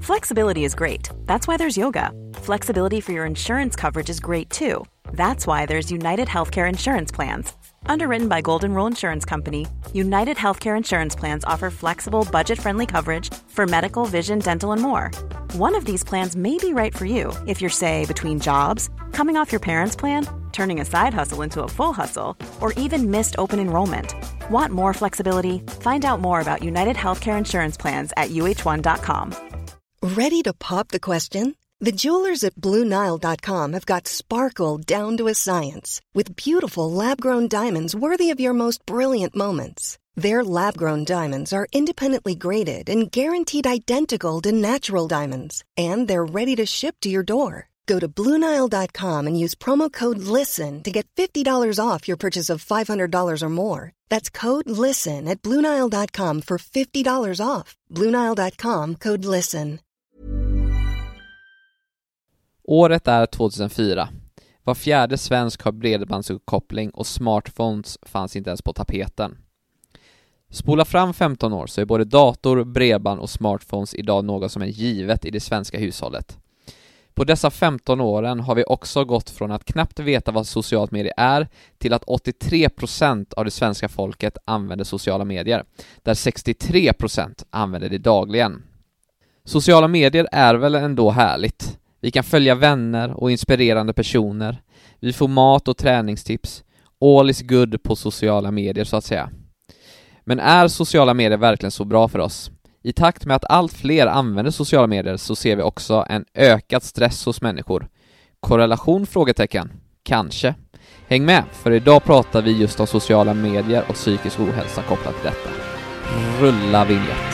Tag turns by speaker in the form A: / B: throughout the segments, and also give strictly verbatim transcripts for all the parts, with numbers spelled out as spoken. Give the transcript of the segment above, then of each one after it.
A: Flexibility is great. That's why there's yoga. Flexibility for your insurance coverage is great too. That's why there's United Healthcare Insurance Plans. Underwritten by Golden Rule Insurance Company, United Healthcare Insurance Plans offer flexible, budget-friendly coverage for medical, vision, dental, and more. One of these plans may be right for you if you're, say, between jobs, coming off your parents' plan, turning a side hustle into a full hustle, or even missed open enrollment. Want more flexibility? Find out more about United Healthcare Insurance Plans at U H one dot com.
B: Ready to pop the question? The jewelers at Blue Nile dot com have got sparkle down to a science with beautiful lab-grown diamonds worthy of your most brilliant moments. Their lab-grown diamonds are independently graded and guaranteed identical to natural diamonds, and they're ready to ship to your door. Go to Blue Nile dot com and use promo code LISTEN to get fifty dollars off your purchase of five hundred dollars or more. That's code LISTEN at Blue Nile dot com for fifty dollars off. Blue Nile dot com, code LISTEN.
C: Året är tjugohundrafyra. Var fjärde svensk har bredbandsuppkoppling och smartphones fanns inte ens på tapeten. Spola fram femton år så är både dator, bredband och smartphones idag något som är givet i det svenska hushållet. På dessa femton åren har vi också gått från att knappt veta vad socialt medier är till att åttiotre procent av det svenska folket använder sociala medier, där sextiotre procent använder det dagligen. Sociala medier är väl ändå härligt. Vi kan följa vänner och inspirerande personer. Vi får mat och träningstips. All is good på sociala medier så att säga. Men är sociala medier verkligen så bra för oss? I takt med att allt fler använder sociala medier så ser vi också en ökad stress hos människor. Korrelation? Frågetecken. Kanske. Häng med, för idag pratar vi just om sociala medier och psykisk ohälsa kopplat till detta. Rulla vignett.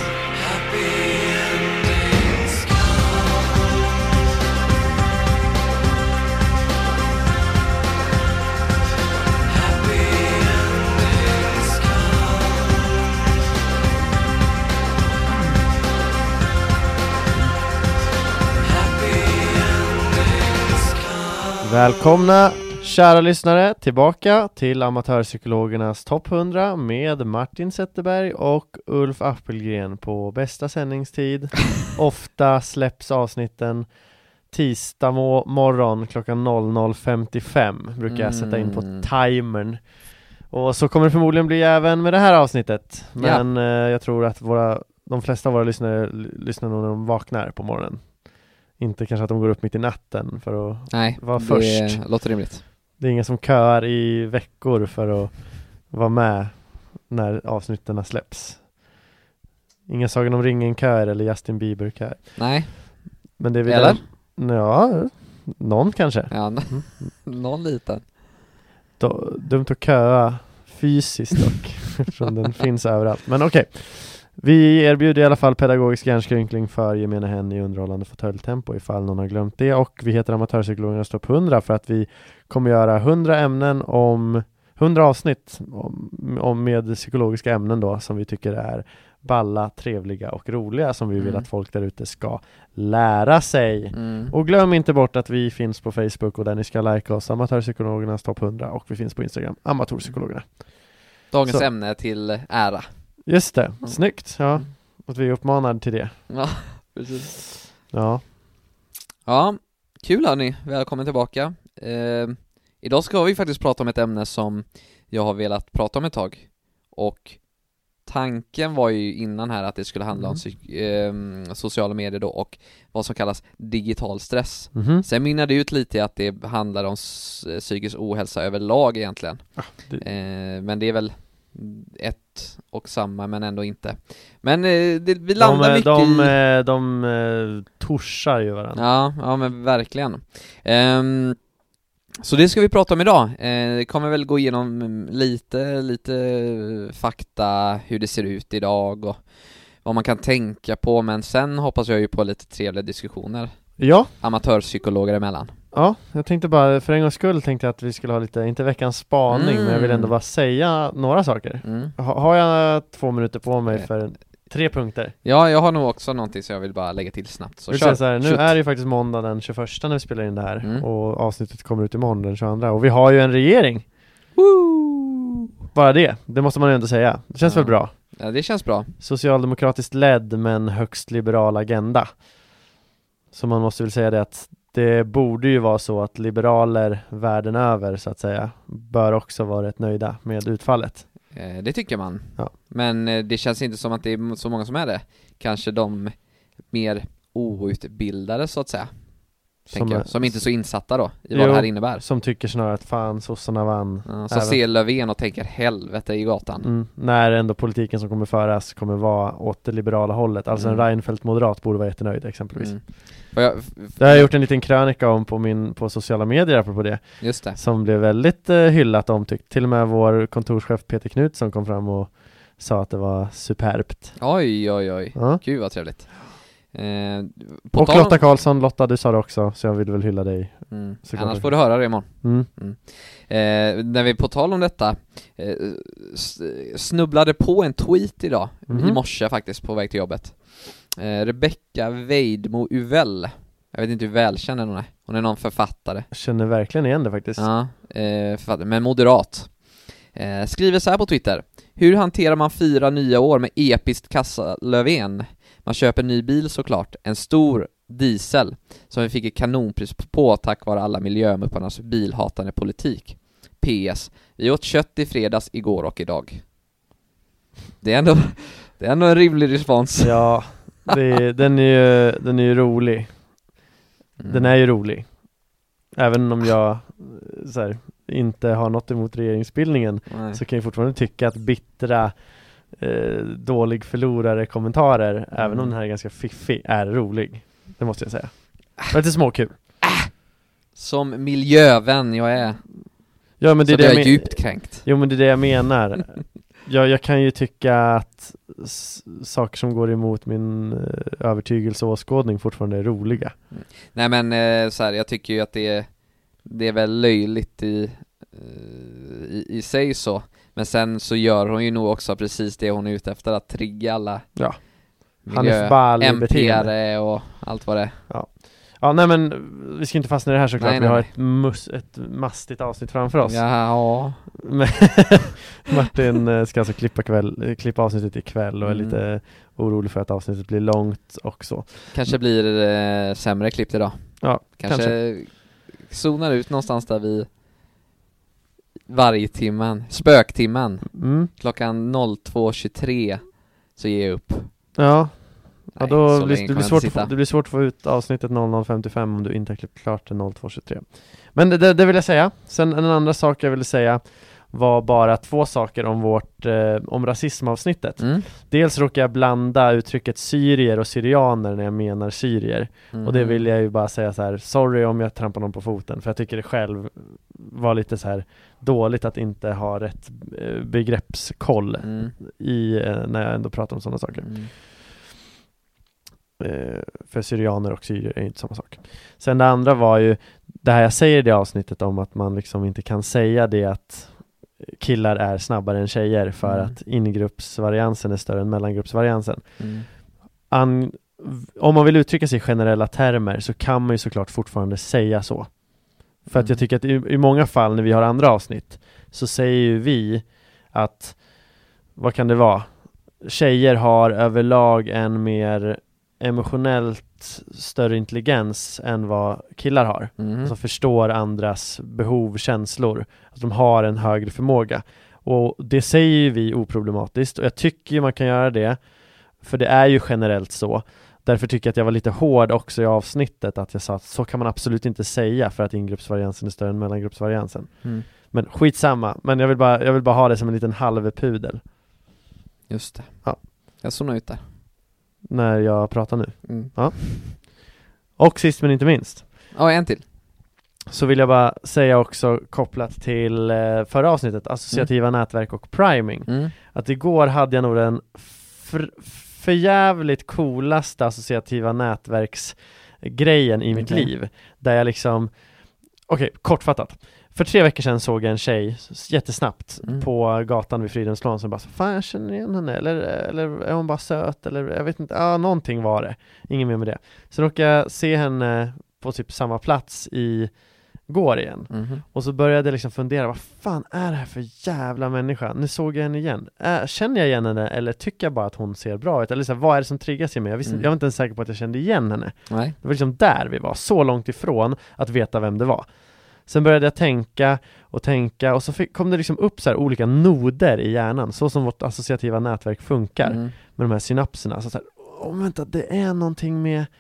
D: Välkomna kära lyssnare tillbaka till Amatörpsykologernas topp hundra med Martin Zetterberg och Ulf Appelgren på bästa sändningstid. Ofta släpps avsnitten tisdag mo- morgon klockan noll noll femtiofem brukar jag sätta in på timern. Och så kommer det förmodligen bli även med det här avsnittet. Men ja. eh, jag tror att våra, de flesta av våra lyssnare lyssnar nog när de vaknar på morgonen. Inte kanske att de går upp mitt i natten för att
C: Nej,
D: vara
C: det
D: först.
C: Låter rimligt.
D: Det är ingen som köar i veckor för att vara med när avsnitten släpps. Ingen Sagan om ringen köar eller Justin Bieber köar.
C: Nej.
D: Men det är
C: eller?
D: Där, ja, någon kanske.
C: Ja, n- mm. någon liten.
D: Då, dumt att köa fysiskt dock. Eftersom den finns överallt. Men okej. Okay. Vi erbjuder i alla fall pedagogisk hjärnskrynkling för gemene hen i underhållande fåtöljtempo ifall någon har glömt det. Och vi heter Amatörpsykologernas topp hundra för att vi kommer göra hundra ämnen om hundra avsnitt om, om med psykologiska ämnen då som vi tycker är balla, trevliga och roliga som vi mm. vill att folk där ute ska lära sig. Mm. Och glöm inte bort att vi finns på Facebook och där ni ska like oss, Amatörpsykologernas topp hundra, och vi finns på Instagram, Amatörpsykologerna.
C: Dagens
D: Så.
C: ämne till ära.
D: Just det, snyggt. Ja, att vi är uppmanade till det.
C: Ja, precis.
D: Ja.
C: Ja, kul hörni. Välkommen tillbaka. Eh, idag ska vi faktiskt prata om ett ämne som jag har velat prata om ett tag. Och tanken var ju innan här att det skulle handla mm. om psyk- eh, sociala medier då och vad som kallas digital stress. Mm-hmm. Sen minnade det ut lite i att det handlar om s- psykisk ohälsa överlag egentligen. Ah, det... Eh, men det är väl ett och samma men ändå inte. Men eh, det, vi landar
D: de,
C: mycket
D: de,
C: i...
D: De, de, de torsar ju varandra.
C: Ja, ja men verkligen. Um, så det ska vi prata om idag. Uh, det kommer väl gå igenom lite, lite fakta, hur det ser ut idag och vad man kan tänka på. Men sen hoppas jag ju på lite trevliga diskussioner. Ja. Amatörpsykologer emellan.
D: Ja, jag tänkte bara, för en gångs skull tänkte jag att vi skulle ha lite, inte veckans spaning, mm. men jag vill ändå bara säga några saker. Mm. Ha, har jag två minuter på mig för en, tre punkter?
C: Ja, jag har nog också någonting som jag vill bara lägga till snabbt. Så kör.
D: Så här, nu är det ju faktiskt måndag den tjugoförsta när vi spelar in det här, mm. och avsnittet kommer ut imorgon den tjugoandra. Och vi har ju en regering. Woo! Bara det, det måste man ju ändå säga. Det känns ja. väl bra?
C: Ja, det känns bra.
D: Socialdemokratiskt ledd men högst liberal agenda. Så man måste väl säga det att det borde ju vara så att liberaler världen över så att säga bör också vara rätt nöjda med utfallet.
C: Eh, det tycker man.
D: Ja.
C: Men eh, det känns inte som att det är så många som är det. Kanske de mer outbildade så att säga. Som, jag, som inte är så insatta då i vad
D: jo,
C: det här innebär.
D: Som tycker snarare att fan, sossarna vann.
C: Ja, så ser Löfven och tänker helvete i gatan.
D: Mm, när ändå politiken som kommer föras kommer vara åt det liberala hållet. Alltså mm. en Reinfeldt-moderat borde vara jättenöjd exempelvis. Mm. Jag, det har jag gjort en liten krönika om på, min, på sociala medier apropå det.
C: Just det. Som
D: blev väldigt uh, hyllat och omtyckt. Till och med vår kontorschef Peter Knutsson kom fram och sa att det var superbt.
C: Oj, oj, oj. Ja. Gud vad trevligt.
D: Eh, och tal... Lotta Karlsson, Lotta du sa det också, så jag vill väl hylla dig.
C: Mm. Annars får du höra det imorgon. Mm. Mm. Eh, när vi på tal om detta eh, snubblade på en tweet idag, mm-hmm. i morse faktiskt på väg till jobbet. Eh, Rebecca Weidmo Uvell, jag vet inte hur välkänd hon är. Hon är någon författare.
D: Jag känner verkligen igen det faktiskt.
C: Ja, eh, författare, men moderat. Eh, skriver så här på Twitter: hur hanterar man fyra nya år med episkt kassa Löfven? Man köper en ny bil såklart, en stor diesel som vi fick ett kanonpris på tack vare alla miljömupparnas bilhatande politik. P S. Vi åt kött i fredags, igår och idag. Det är ändå, det är ändå en rimlig respons.
D: Ja, det, den, är ju, den är ju rolig. Mm. Den är ju rolig. Även om jag så här, inte har något emot regeringsbildningen. Nej. Så kan jag fortfarande tycka att bittra eh, dålig förlorare kommentarer, mm. även om den här är ganska fiffig, är rolig. Det måste jag säga. Det är lite småkul.
C: Äh. Som miljövän jag är.
D: Ja, men det
C: så
D: är det
C: jag är
D: men-
C: djupt kränkt.
D: Jo, men det är det jag menar. jag, jag kan ju tycka att s- saker som går emot min uh, övertygelse och åskådning fortfarande är roliga.
C: Mm. Nej, men eh, så här, jag tycker ju att det är, det är väl löjligt i, uh, i, i sig så. Men sen så gör hon ju nog också precis det hon är ute efter, att trigga alla
D: ja.
C: miljö, M P-are och allt vad det är.
D: Ja. Ja, nej men vi ska inte fastna i det här såklart. Nej, vi nej. har ett, mus, ett mastigt avsnitt framför oss.
C: Ja.
D: Martin ska alltså klippa, kväll, klippa avsnittet ikväll och är mm. lite orolig för att avsnittet blir långt också.
C: Kanske blir det eh, sämre klippt idag.
D: Ja,
C: kanske,
D: kanske
C: zonar ut någonstans där vi varje timmen, spöktimmen, mm. klockan två tjugotre så ger jag upp.
D: Ja. Ja, då blir, det, blir svårt få, det blir svårt att få ut avsnittet noll noll femtiofem om du inte har klippt klart det två tjugotre. Men det, det, det vill jag säga. Sen en andra sak jag ville säga var bara två saker om vårt eh, om rasismavsnittet. Mm. Dels råkar jag blanda uttrycket syrier och syrianer när jag menar syrier. Mm. Och det vill jag ju bara säga så här: sorry om jag trampar någon på foten, för jag tycker det själv var lite så här dåligt att inte ha rätt eh, begreppskoll mm. i, eh, när jag ändå pratar om sådana saker. Mm. För syrianer och syrier är inte samma sak. Sen det andra var ju det här jag säger i det avsnittet om att man liksom inte kan säga det att killar är snabbare än tjejer för mm. att ingruppsvariansen är större än mellangruppsvariansen. Mm. An, om man vill uttrycka sig i generella termer så kan man ju såklart fortfarande säga så. För mm. att jag tycker att i, i många fall när vi har andra avsnitt så säger ju vi att vad kan det vara? Tjejer har överlag en mer emotionellt större intelligens än vad killar har. Mm. Alltså förstår andras behov, känslor. Att de har en högre förmåga. Och det säger ju vi oproblematiskt. Och jag tycker ju man kan göra det. För det är ju generellt så. Därför tycker jag att jag var lite hård också i avsnittet. Att jag sa att så kan man absolut inte säga för att ingruppsvariansen är större än mellangruppsvariansen. Mm. Men skitsamma. Men jag vill, bara, jag vill bara ha det som en liten halvpudel.
C: Just det.
D: Ja.
C: Jag såg ut där.
D: När jag pratar nu.
C: Mm.
D: Ja. Och sist men inte minst.
C: Ja, en till.
D: Så vill jag bara säga också kopplat till eh, förra avsnittet, associativa mm. nätverk och priming. Mm. Att igår hade jag nog den för, förjävligt coolaste associativa nätverksgrejen i okay. mitt liv. Där jag liksom, okej, okay, kortfattat. För tre veckor sedan såg jag en tjej jättesnabbt mm. på gatan vid Fridhemsplan som bara så, fan jag känner igen henne, eller, eller är hon bara söt, eller jag vet inte, ja någonting var det, ingen mer med det. Så råkade jag se henne på typ samma plats i går igen.
C: Mhm.
D: Och så började jag liksom fundera, vad fan är det här för jävla människa? Nu såg jag henne igen. Äh, känner jag igen henne eller tycker jag bara att hon ser bra ut? Eller så här, vad är det som triggas i mig? Jag, visste,
C: Mm.
D: jag var inte ens säker på att jag kände igen henne.
C: Nej.
D: Det var liksom där vi var, så långt ifrån att veta vem det var. Sen började jag tänka och tänka och så fick, kom det liksom upp så här olika noder i hjärnan, så som vårt associativa nätverk funkar
C: Mm.
D: med de här synapserna. Så, så här, åh vänta, det är någonting med eh,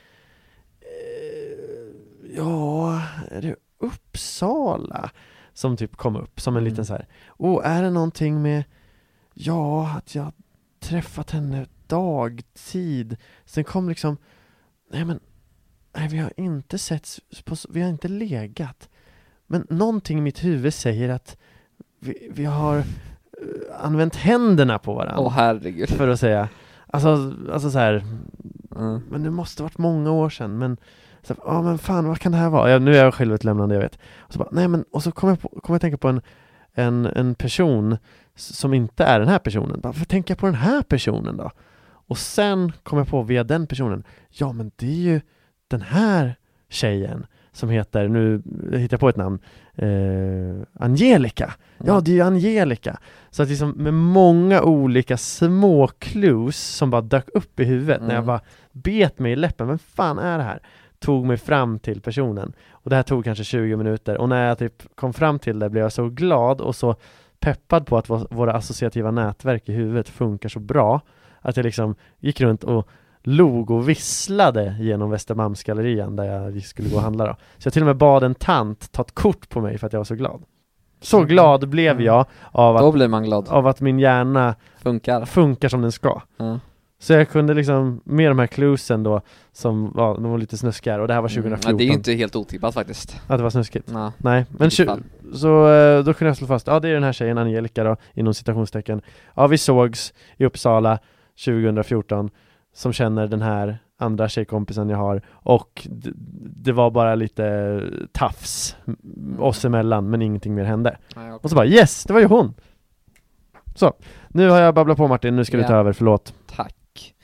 D: ja, är det Uppsala som typ kom upp som en
C: Mm.
D: liten så här, åh, är det någonting med ja, att jag träffat henne dagtid. Sen kom liksom, nej men nej, vi har inte sett på, vi har inte legat. Men någonting i mitt huvud säger att vi, vi har uh, använt händerna på varandra.
C: Åh herregud.
D: För att säga. Alltså, alltså så här.
C: Mm.
D: Men det måste varit många år sedan. Men så, ja men fan, vad kan det här vara? Ja, nu är jag självutlämnande, jag vet. Och så bara, nej men, och så kommer jag, på, kommer jag tänka på en, en, en person som inte är den här personen. Bara, varför tänker jag på den här personen då? Och sen kommer jag på via den personen, ja men det är ju den här tjejen som heter, nu hittar jag på ett namn, eh, Angelica. Ja, det är ju Angelica. Så att liksom med många olika små clues som bara dök upp i huvudet
C: Mm.
D: när jag bara bet mig i läppen. Men fan är det här? Tog mig fram till personen. Och det här tog kanske tjugo minuter. Och när jag typ kom fram till det blev jag så glad och så peppad på att våra associativa nätverk i huvudet funkar så bra att jag liksom gick runt och log och visslade genom Västermalmsgallerian där jag skulle gå och handla då. Så jag till och med bad en tant ta ett kort på mig för att jag var så glad. Så glad blev jag av
C: Då
D: att,
C: blir man glad.
D: av att min hjärna
C: Funkar.
D: funkar som den ska.
C: Ja.
D: Så jag kunde liksom, med de här cluesen då, som var, de var lite snuskigare, och det här var tjugohundrafjorton.
C: Mm. Ja, det är ju inte helt otippat faktiskt.
D: Att det var snuskigt.
C: Ja.
D: Nej, men tju-
C: Fan.
D: så eh, då kunde jag slå fast, ja det är den här tjejen Angelica då, inom citationstecken. Ja, vi sågs i Uppsala tjugohundrafjorton, som känner den här andra tjejkompisen jag har, och d- det var bara lite tafs oss emellan, men ingenting mer hände.
C: Nej, okej.
D: Och så bara, yes, det var ju hon! Så, nu har jag babblat på Martin, nu ska du
C: Ja.
D: ta över, förlåt.
C: Tack.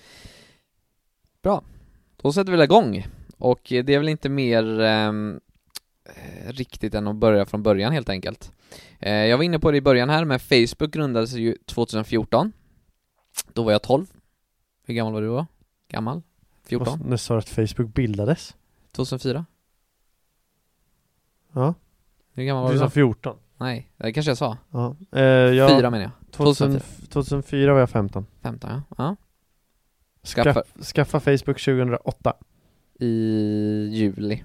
C: Bra. Då sätter vi väl igång. Och det är väl inte mer ehm, eh, riktigt än att börja från början helt enkelt. Eh, jag var inne på det i början här, men Facebook grundades ju tjugohundrafjorton. Då var jag tolv. Hur gammal var du då? Gammal? fjorton?
D: Nu sa du att Facebook bildades.
C: tjugohundrafyra?
D: Ja,
C: Hur gammal var
D: du
C: du
D: sa
C: då?
D: fjorton.
C: Nej, det kanske jag sa.
D: Ja. Eh, jag,
C: Fyra menar jag.
D: tjugohundrafyra. tjugohundrafyra var jag femton.
C: femton, ja. ja. Skaffa
D: Skaff, skaffa Facebook tjugohundraåtta.
C: i juli.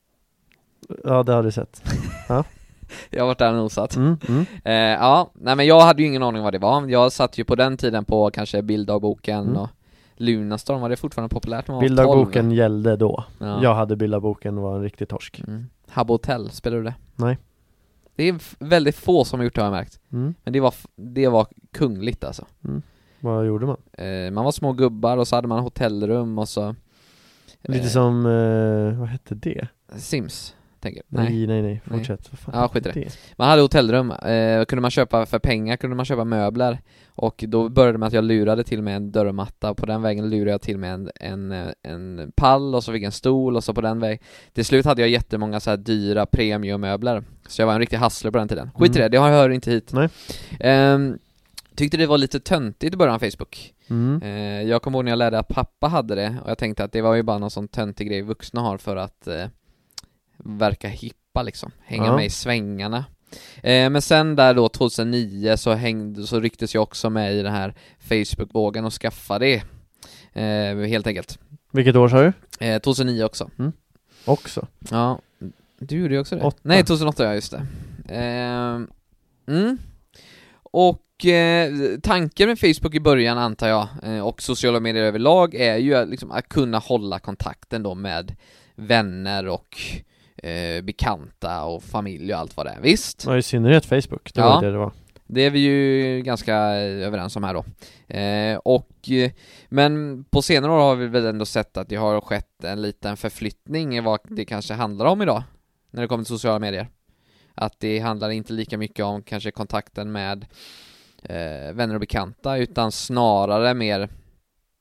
D: Ja, det har du sett.
C: Jag har varit där och nosat.
D: Mm, mm.
C: Eh, ja, nej men jag hade ju ingen aning vad det var. Jag satt ju på den tiden på kanske Bilddagboken
D: Mm.
C: och Lunarstorm. Var det fortfarande populärt? när man var
D: Bilddagboken
C: tolv?
D: gällde då.
C: Ja.
D: Jag hade Bilddagboken och var en riktig torsk.
C: Mm. Habbo Hotel, spelar du det?
D: Nej.
C: Det är f- väldigt få som har gjort det, har jag märkt.
D: Mm.
C: Men det var, f- det var kungligt alltså.
D: Vad gjorde man?
C: Eh, man var små gubbar och så hade man hotellrum och så
D: Lite
C: eh,
D: som, eh, vad hette det?
C: Sims, tänker jag.
D: Nej,
C: Nej.
D: nej, nej, fortsätt. Vad fan
C: Ja,
D: hette
C: skit i det. Man hade hotellrum, eh, kunde man köpa för pengar, kunde man köpa möbler. Och då började det med att jag lurade till mig en dörrmatta, och på den vägen lurade jag till mig en, en, en pall, och så fick jag en stol, och så på den vägen. Till slut hade jag jättemånga så här dyra premiummöbler, så jag var en riktig hustler på den tiden. Skit i
D: Mm.
C: det, det har jag hör inte hit.
D: Nej.
C: Ehm, tyckte det var lite töntigt i början av Facebook.
D: Mm.
C: Eh, jag kommer ihåg när jag lärde att pappa hade det, och jag tänkte att det var ju bara någon sån töntig grej vuxna har för att eh, verka hippa liksom, hänga
D: Ja.
C: med i svängarna. Eh, men sen där då tjugohundranio så, hängde, så rycktes jag också med i den här Facebook-vågen och skaffade det. Eh, helt enkelt.
D: Vilket år sa du?
C: Eh, tjugohundranio också.
D: Också.
C: Ja, du gjorde ju också det.
D: Åtta.
C: Nej, tjugohundraåtta, ja, just det. Eh, mm. Och eh, tanken med Facebook i början, antar jag, eh, och sociala medier överlag, är ju att, liksom, att kunna hålla kontakten då med vänner och eh, bekanta och familj och allt vad det är. Visst?
D: Ja, i synnerhet Facebook. Det
C: Ja.
D: var det det var.
C: Det är vi ju ganska överens om här då. Eh, och, eh, men på senare år har vi väl ändå sett att det har skett en liten förflyttning i vad det kanske handlar om idag när det kommer till sociala medier. Att det handlar inte lika mycket om kanske kontakten med eh, vänner och bekanta, utan snarare mer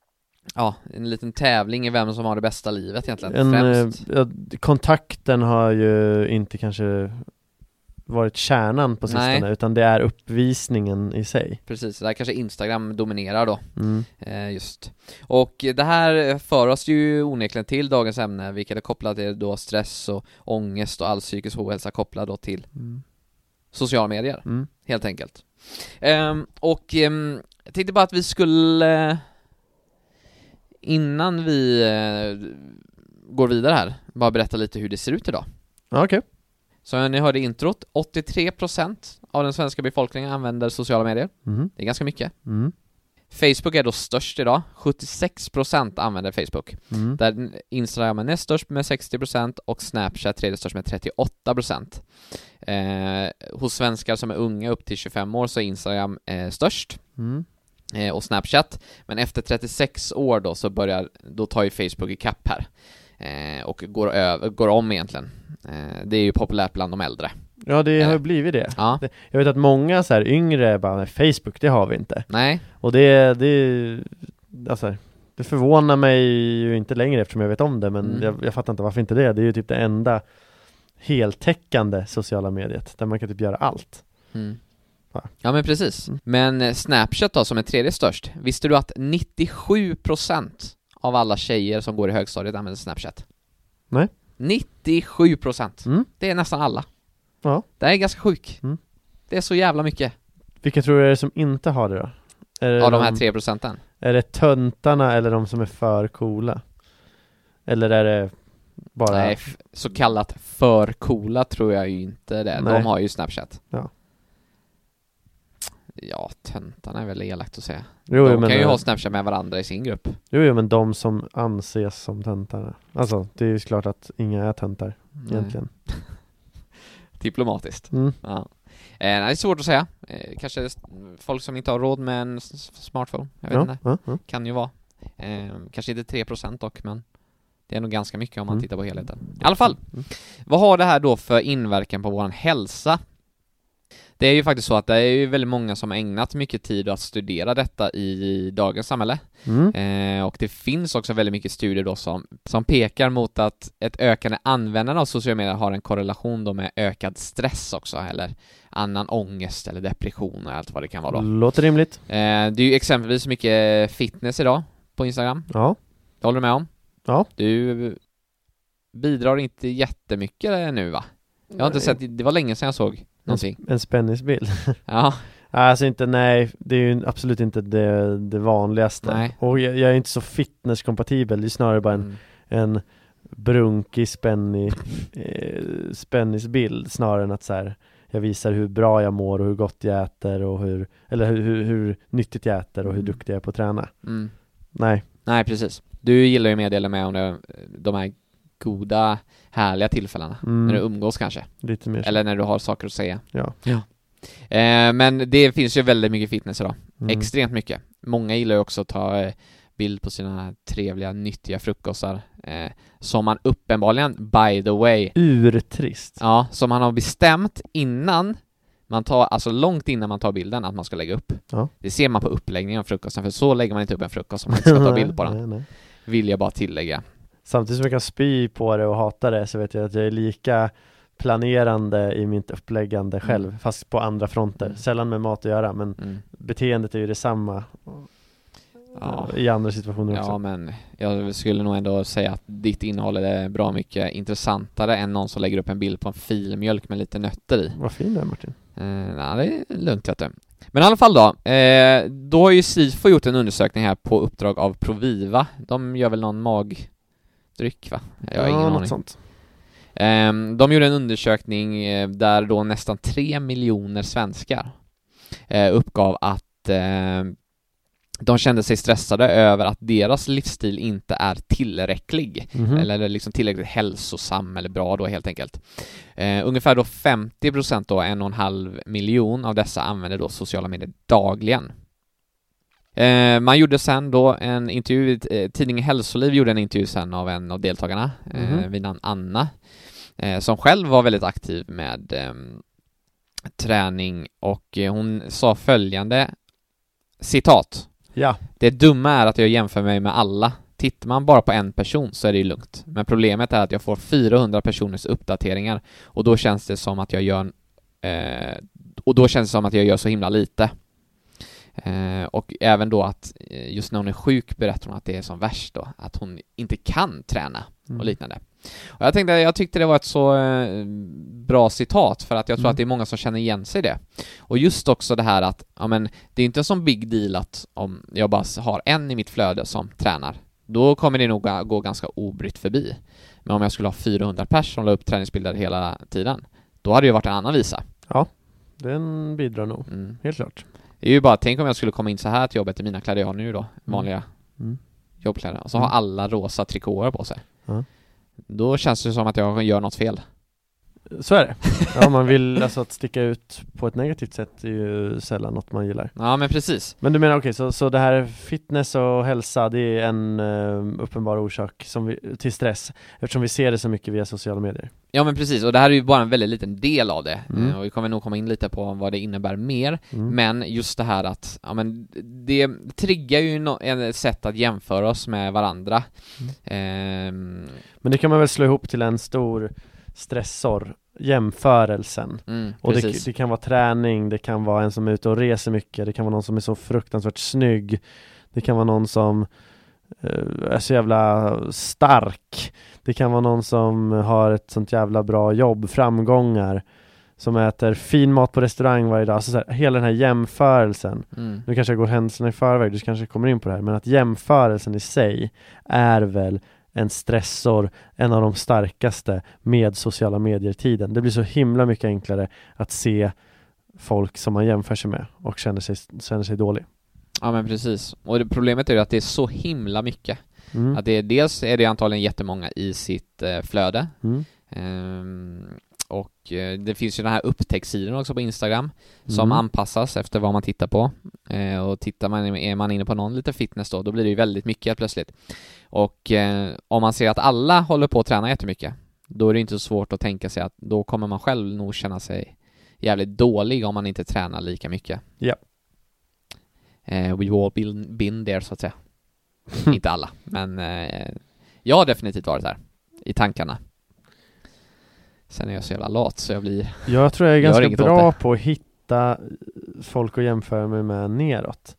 C: ja, en liten tävling i vem som har det bästa livet egentligen.
D: En,
C: främst.
D: eh, kontakten har ju inte kanske varit kärnan på sistone,
C: Nej.
D: utan det är uppvisningen i sig.
C: Precis, där kanske Instagram dominerar då.
D: Mm.
C: Eh, just. Och det här för oss ju onekligen till dagens ämne, vilket är kopplat till då stress och ångest och all psykisk ohälsa kopplad då till
D: Mm.
C: sociala medier,
D: Mm.
C: helt enkelt. Ehm, och ehm, jag tänkte bara att vi skulle, innan vi eh, går vidare här, bara berätta lite hur det ser ut idag.
D: Ja, okej.
C: Så ni hörde introt, åttiotre procent av den svenska befolkningen använder sociala medier.
D: Mm.
C: Det är ganska mycket.
D: Mm.
C: Facebook är då störst idag, sjuttiosex procent använder Facebook.
D: Mm.
C: Där Instagram är näst störst med sextio procent och Snapchat tredje störst med trettioåtta procent. Eh, hos svenskar som är unga upp till tjugofem år så är Instagram eh, störst.
D: Mm.
C: Eh, och Snapchat. Men efter trettiosex år då så börjar, då tar ju Facebook i kapp här. Eh, och går, över, går om egentligen. Eh, det är ju populärt bland de äldre.
D: Ja, det har
C: Eh.
D: ju blivit det.
C: Ja.
D: det. Jag vet att många så här yngre bara, nej, Facebook, det har vi inte.
C: Nej.
D: Och det, det, alltså, det förvånar mig ju inte längre eftersom jag vet om det, men
C: Mm.
D: jag, jag fattar inte varför inte det. Det är ju typ det enda heltäckande sociala mediet där man kan typ göra allt.
C: Mm.
D: Va?
C: Ja men precis.
D: Mm.
C: Men eh, Snapchat då som är tredje störst. Visste du att nittiosju procent av alla tjejer som går i högstadiet använder Snapchat?
D: Nej.
C: nittiosju procent.
D: Mm.
C: Det är nästan alla.
D: Ja.
C: Det är ganska sjuk.
D: Mm.
C: Det är så jävla mycket.
D: Vilka tror du är det som inte har det då? Är det
C: Av de här tre procenten.
D: Är det töntarna eller de som är för coola? Eller är det bara...
C: Nej, f- så kallat för coola tror jag ju inte det.
D: Nej.
C: De har ju Snapchat.
D: Ja.
C: Ja, töntarna är väl elakt att säga.
D: Jo,
C: de
D: men,
C: kan ju ha Snapchat med varandra i sin grupp.
D: jo, jo, men de som anses som töntarna. Alltså, det är ju klart att inga är töntar egentligen.
C: Diplomatiskt.
D: Mm.
C: Ja. Eh, nej, det är svårt att säga. Eh, kanske folk som inte har råd med en s- smartphone. Jag vet
D: Ja,
C: inte.
D: ja, ja.
C: Kan ju vara. Eh, kanske inte tre procent dock, men det är nog ganska mycket om man
D: Mm.
C: tittar på helheten. I alla fall,
D: Mm.
C: vad har det här då för inverkan på vår hälsa? Det är ju faktiskt så att det är ju väldigt många som har ägnat mycket tid att studera detta i dagens samhälle.
D: Mm.
C: Eh, och det finns också väldigt mycket studier då som, som pekar mot att ett ökande användande av sociala medier har en korrelation då med ökad stress också, eller annan ångest eller depression och allt vad det kan vara då.
D: Låter rimligt.
C: Eh, det är ju exempelvis mycket fitness idag på Instagram.
D: Ja.
C: Det håller du med om?
D: Ja.
C: Du bidrar inte jättemycket nu, va? Jag har inte sett, det var länge sedan jag såg någonting.
D: En spänningsbild.
C: Ja,
D: Alltså inte, nej, det är ju absolut inte det, det vanligaste.
C: Nej.
D: Och jag, jag är inte så fitnesskompatibel, det är snarare bara en,
C: mm.
D: en brunkig spännig eh, spänningsbild snarare än att så här, jag visar hur bra jag mår och hur gott jag äter och hur, eller hur, hur, hur nyttigt jag äter och hur
C: Mm.
D: duktig jag är på att träna.
C: Mm.
D: Nej.
C: Nej, precis. Du gillar ju meddela med om det, de här goda, härliga tillfällena.
D: Mm.
C: När du umgås kanske.
D: Lite mer så.
C: Eller när du har saker att säga.
D: Ja.
C: Eh, men det finns ju väldigt mycket fitness idag.
D: Mm.
C: Extremt mycket. Många gillar ju också att ta eh, bild på sina trevliga, nyttiga frukostar. Eh, som man uppenbarligen, by the way,
D: Urtrist.
C: ja, som man har bestämt innan man tar, alltså långt innan man tar bilden att man ska lägga upp.
D: Ja.
C: Det ser man på uppläggningen av frukosten, för så lägger man inte upp en frukost om man inte ska ta bild på den.
D: nej, nej.
C: Vill jag bara tillägga.
D: Samtidigt som jag kan spy på det och hata det så vet jag att jag är lika planerande i mitt uppläggande själv,
C: Mm.
D: fast på andra fronter.
C: Mm.
D: Sällan med mat att göra, men
C: Mm.
D: beteendet är ju detsamma
C: Ja.
D: i andra situationer också.
C: Ja, men jag skulle nog ändå säga att ditt innehåll är bra mycket intressantare än någon som lägger upp en bild på en filmjölk med lite nötter i.
D: Vad fin du är, Martin.
C: Eh, nej, det är lugnt, vet du. Men i alla fall då, eh, då har ju SIFO gjort en undersökning här på uppdrag av Proviva. De gör väl någon magdryck, va? Jag har
D: ja,
C: ingen
D: något
C: aning.
D: sånt.
C: Eh, de gjorde en undersökning eh, där då nästan tre miljoner svenskar eh, uppgav att eh, de kände sig stressade över att deras livsstil inte är tillräcklig.
D: Mhm.
C: Eller liksom tillräckligt hälsosam eller bra då helt enkelt. Eh, ungefär då femtio procent då, en och en halv miljon av dessa använder då sociala medier dagligen. Eh, man gjorde sen då en intervju, eh, tidningen Hälsoliv gjorde en intervju sen av en av deltagarna, eh,
D: Mhm.
C: vid namn Anna, eh, som själv var väldigt aktiv med eh, träning, och eh, hon sa följande citat:
D: Ja.
C: Det dumma är att jag jämför mig med alla. Tittar man bara på en person så är det ju lugnt. Men problemet är att jag får fyrahundra personers uppdateringar och då känns det som att jag gör eh, och då känns det som att jag gör så himla lite. Eh, och även då att just när hon är sjuk berättar hon att det är som värst då, att hon inte kan träna
D: Mm.
C: och liknande. Och jag tänkte, jag tyckte det var ett så eh, bra citat för att jag tror
D: Mm.
C: att det är många som känner igen sig i det. Och just också det här att ja, men, det är inte en sån big deal att om jag bara har en i mitt flöde som tränar, då kommer det nog gå ganska obrytt förbi. Men om jag skulle ha fyrahundra pers som la upp träningsbilder hela tiden, då hade det ju varit en annan visa.
D: Ja, den bidrar nog,
C: Mm.
D: helt klart.
C: Det är ju bara, tänk om jag skulle komma in så här till jobbet i mina kläder jag har nu då, vanliga
D: Mm.
C: jobbkläder, och så
D: Mm.
C: har alla rosa trikåer på sig.
D: Ja.
C: Då känns det som att jag gör något fel.
D: Så är det. Ja, man vill alltså att sticka ut på ett negativt sätt är ju sällan något man gillar.
C: Ja, men precis.
D: Men du menar okej, okay, så, så det här fitness och hälsa, det är en uh, uppenbar orsak som vi, till stress, eftersom vi ser det så mycket via sociala medier.
C: Ja, men precis, och det här är ju bara en väldigt liten del av det.
D: Mm.
C: Eh, och vi kommer nog komma in lite på vad det innebär mer.
D: Mm.
C: Men just det här att ja, men det triggar ju no- ett sätt att jämföra oss med varandra.
D: Mm.
C: Ehm,
D: Men det kan man väl slå ihop till en stor stressor, jämförelsen.
C: mm,
D: Och det,
C: precis.
D: det kan vara träning, det kan vara en som är ute och reser mycket, det kan vara någon som är så fruktansvärt snygg, det kan vara någon som uh, är så jävla stark, det kan vara någon som har ett sånt jävla bra jobb, framgångar, som äter fin mat på restaurang varje dag. Alltså så här, hela den här jämförelsen.
C: Mm.
D: Nu kanske jag går händelserna i förväg, du kanske kommer in på det här, men att jämförelsen i sig är väl en stressor, en av de starkaste med sociala medier-tiden. Det blir så himla mycket enklare att se folk som man jämför sig med och känner sig, känner sig dålig.
C: Ja, men precis. Och det, problemet är ju att det är så himla mycket.
D: Mm.
C: Att det, dels är det antagligen jättemånga i sitt eh, flöde.
D: Mm.
C: Ehm, och eh, det finns ju den här upptäcksidan också på Instagram som
D: Mm.
C: anpassas efter vad man tittar på. Eh, och tittar man, är man inne på någon lite fitness då, då blir det ju väldigt mycket helt plötsligt. Och eh, om man ser att alla håller på att träna jättemycket, då är det inte så svårt att tänka sig att då kommer man själv nog känna sig jävligt dålig om man inte tränar lika mycket.
D: Ja.
C: Eh, we all been, been there, så att säga. Inte alla, men eh, jag har definitivt varit där i tankarna. Sen är jag så jävla lat så jag blir...
D: Jag tror jag är
C: Gör
D: ganska
C: inget åt
D: bra
C: det.
D: på att hitta folk att jämföra mig med neråt.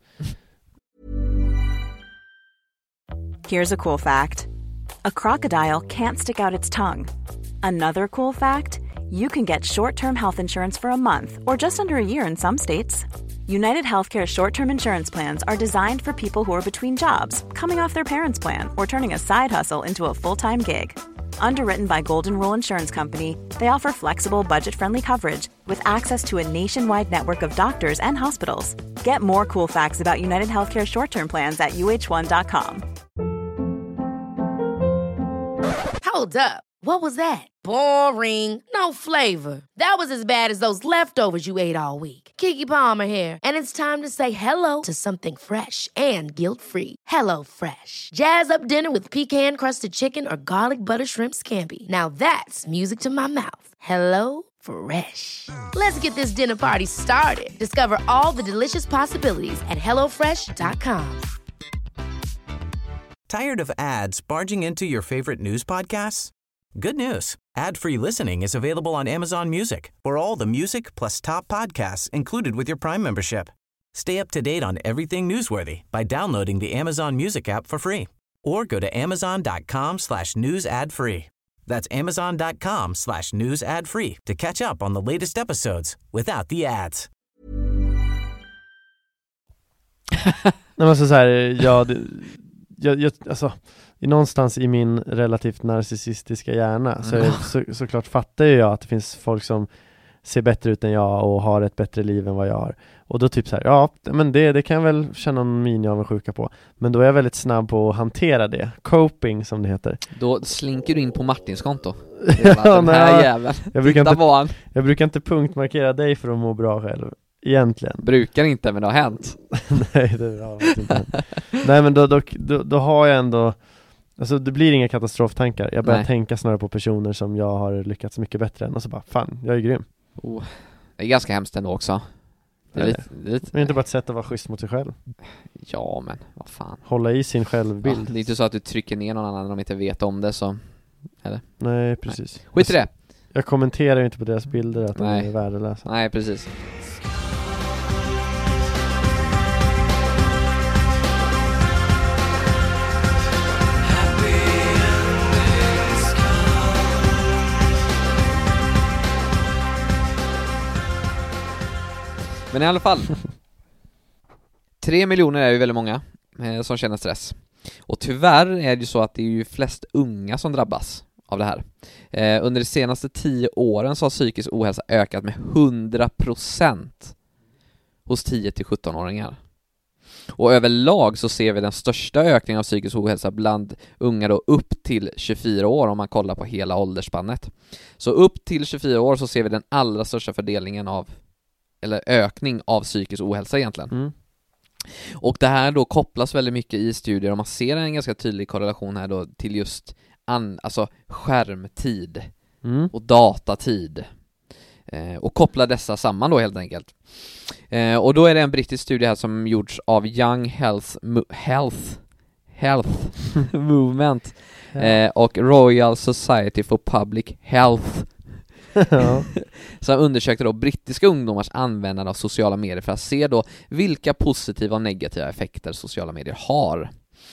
A: Here's a cool fact. A crocodile can't stick out its tongue. Another cool fact, you can get short-term health insurance for a month or just under a year in some states. United Healthcare short-term insurance plans are designed for people who are between jobs, coming off their parents' plan, or turning a side hustle into a full-time gig. Underwritten by Golden Rule Insurance Company, they offer flexible, budget-friendly coverage with access to a nationwide network of doctors and hospitals. Get more cool facts about United Healthcare short-term plans at U H one dot com.
E: Hold up. What was that? Boring. No flavor. That was as bad as those leftovers you ate all week. Keke Palmer here, and it's time to say hello to something fresh and guilt-free. Hello Fresh. Jazz up dinner with pecan-crusted chicken or garlic butter shrimp scampi. Now that's music to my mouth. Hello Fresh. Let's get this dinner party started. Discover all the delicious possibilities at hello fresh dot com.
F: Tired of ads barging into your favorite news podcasts? Good news. Ad-free listening is available on Amazon Music for all the music plus top podcasts included with your Prime membership. Stay up to date on everything newsworthy by downloading the Amazon Music app for free or go to amazon.com slash news ad free. That's amazon.com slash news ad free to catch up on the latest episodes without the ads.
D: Nej, men så, så här, ja, det, jag, jag, alltså, någonstans i min relativt narcissistiska hjärna så, är det, så såklart fattar jag att det finns folk som ser bättre ut än jag och har ett bättre liv än vad jag har. Och då typ så här, ja, men det, det kan jag väl känna en mini av en sjuka på. Men då är jag väldigt snabb på att hantera det. Coping, som det heter.
C: Då slinker du in på Martins konto. Det var den här
D: nej,
C: jäveln.
D: jag brukar
C: Titta
D: inte-
C: på han.
D: Jag brukar inte punktmarkera dig för att må bra själv. Egentligen.
C: Brukar inte, men det har hänt.
D: Nej, det har faktiskt inte hänt. Nej, men då, då, då, då har jag ändå... Alltså det blir inga katastroftankar. Jag börjar
C: Nej.
D: tänka snarare på personer som jag har lyckats mycket bättre än. Och så bara, fan, jag är grym.
C: Oh, det är ganska hemskt ändå också. Det är lite, det är lite,
D: Men inte bara ett sätt att vara schysst mot sig själv.
C: Ja, men vad fan.
D: Hålla i sin självbild.
C: Ja, det är inte så att du trycker ner någon annan när de inte vet om det, så... Eller?
D: Nej, precis.
C: Nej. Skit i det.
D: Jag kommenterar ju inte på deras bilder att
C: Nej.
D: de är värdelösa.
C: Nej, precis. Men i alla fall, tre miljoner är ju väldigt många eh, som känner stress. Och tyvärr är det ju så att det är ju flest unga som drabbas av det här. Eh, under de senaste tio åren så har psykisk ohälsa ökat med hundra procent hos tio till sjutton-åringar. Och överlag så ser vi den största ökningen av psykisk ohälsa bland unga då upp till tjugofyra år om man kollar på hela åldersspannet. Så upp till tjugofyra år så ser vi den allra största fördelningen av eller ökning av psykisk ohälsa egentligen. Mm. Och det här då kopplas väldigt mycket i studier och man ser en ganska tydlig korrelation här då till just an, alltså skärmtid mm. och datatid. Eh, och kopplar dessa samman då helt enkelt. Eh, och då är det en brittisk studie här som gjorts av Young Health Mo- Health Health Movement eh, och Royal Society for Public Health. Ja. Som undersökte då brittiska ungdomars användande av sociala medier för att se då vilka positiva och negativa effekter sociala medier har.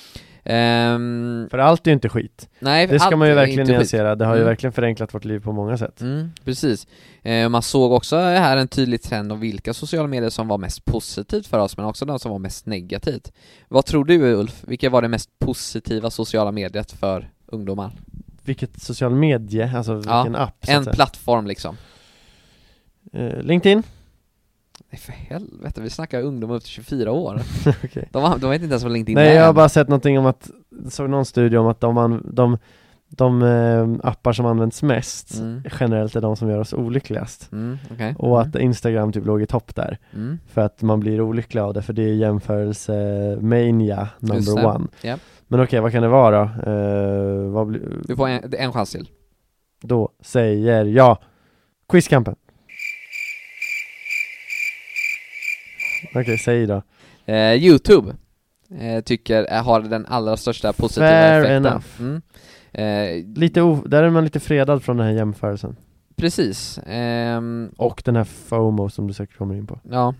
C: Um,
D: för allt är ju inte skit.
C: Nej,
D: det ska man ju verkligen nyansera. Det har
C: mm.
D: ju verkligen förenklat vårt liv på många sätt.
C: Mm, precis. Uh, man såg också här en tydlig trend om vilka sociala medier som var mest positivt för oss, men också de som var mest negativt. Vad tror du, Ulf? Vilka var det mest positiva sociala mediet för ungdomar?
D: Vilket social medie, alltså vilken
C: ja,
D: app?
C: En plattform liksom.
D: Uh, LinkedIn?
C: Nej, för helvete, vi snackar ungdomar upp till tjugofyra år.
D: Okay.
C: de, de vet inte ens vad LinkedIn
D: Nej,
C: är.
D: Nej, jag har bara sett någonting om att, såg någon studie om att de, an, de, de eh, appar som används mest mm. generellt är de som gör oss olyckligast.
C: Mm, okay.
D: Och
C: mm.
D: att Instagram typ låg i topp där. Mm. För att man blir olycklig av det, för det är jämförelse mania number one.
C: Yep.
D: Men okej, okay, vad kan det vara då? Uh, vad bli...
C: Du får en, en chans till.
D: Då säger jag Quizkampen. Okej, okay, säg då.
C: Eh, YouTube eh, tycker eh, har den allra största positiva
D: Fair
C: effekten.
D: Enough.
C: Mm. Eh,
D: lite o- där är man lite fredad från den här jämförelsen.
C: Precis. Ehm,
D: och, och den här FOMO som du säkert kommer in på.
C: Ja.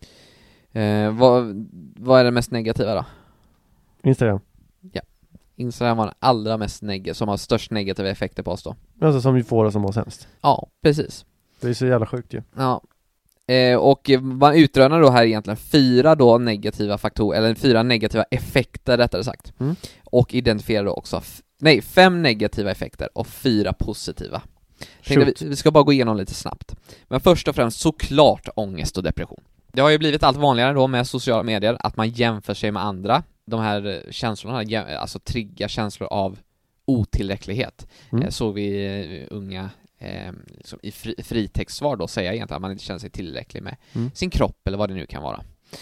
C: Eh, vad, vad är det mest negativa då?
D: Instagram.
C: Ja. Instagram var den allra mest neg- som har störst negativa effekter på oss då.
D: Alltså som vi får oss som oss sämst.
C: Ja, precis.
D: Det är så jävla sjukt ju.
C: Ja. Eh, och man utrönar då här egentligen fyra då negativa faktorer, eller fyra negativa effekter rättare sagt. Mm. Och identifierar då också, f- nej, fem negativa effekter och fyra positiva. Vi, vi ska bara gå igenom lite snabbt. Men först och främst såklart ångest och depression. Det har ju blivit allt vanligare då med sociala medier att man jämför sig med andra. De här känslorna, alltså triggar känslor av otillräcklighet. Mm. Eh, såg vi eh, unga eh, liksom i fri, fritextsvar då säga egentligen att man inte känner sig tillräcklig med mm. sin kropp eller vad det nu kan vara.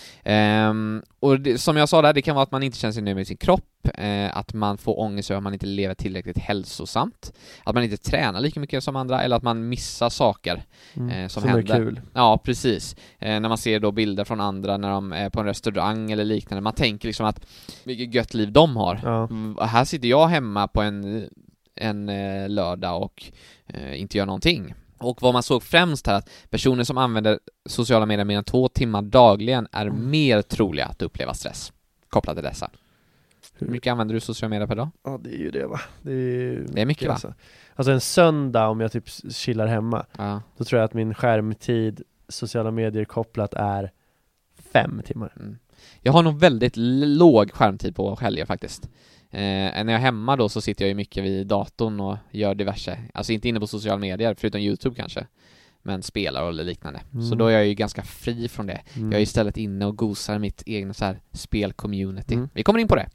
C: Um, och det, som jag sa där, det kan vara att man inte känner sig nöjd med sin kropp, eh, att man får ångest över att man inte lever tillräckligt hälsosamt, att man inte tränar lika mycket som andra, eller att man missar saker mm, eh, som, som händer.
D: Är kul.
C: Ja, precis. Eh, när man ser då bilder från andra när de är på en restaurang eller liknande, man tänker liksom att vilket gött liv de har. Ja. Mm, här sitter jag hemma på en, en eh, lördag och eh, inte gör någonting. Och vad man såg främst här, att personer som använder sociala medier mer än två timmar dagligen är mm. mer troliga att uppleva stress kopplat till dessa. Hur mycket använder du sociala medier per dag?
D: Ja, det är ju det va. Det är, ju
C: det är mycket
D: alltså.
C: va?
D: Alltså en söndag om jag typ chillar hemma, ja. Då tror jag att min skärmtid, sociala medier kopplat är fem timmar. Mm.
C: Jag har nog väldigt låg skärmtid på helger faktiskt. Eh, när jag är hemma då så sitter jag ju mycket vid datorn och gör diverse, alltså inte inne på sociala medier förutom YouTube kanske, men spelar eller liknande. Mm. Så då är jag ju ganska fri från det. Mm. Jag är istället inne och gosar mitt egna så här spel-community. Mm. Vi kommer in på det.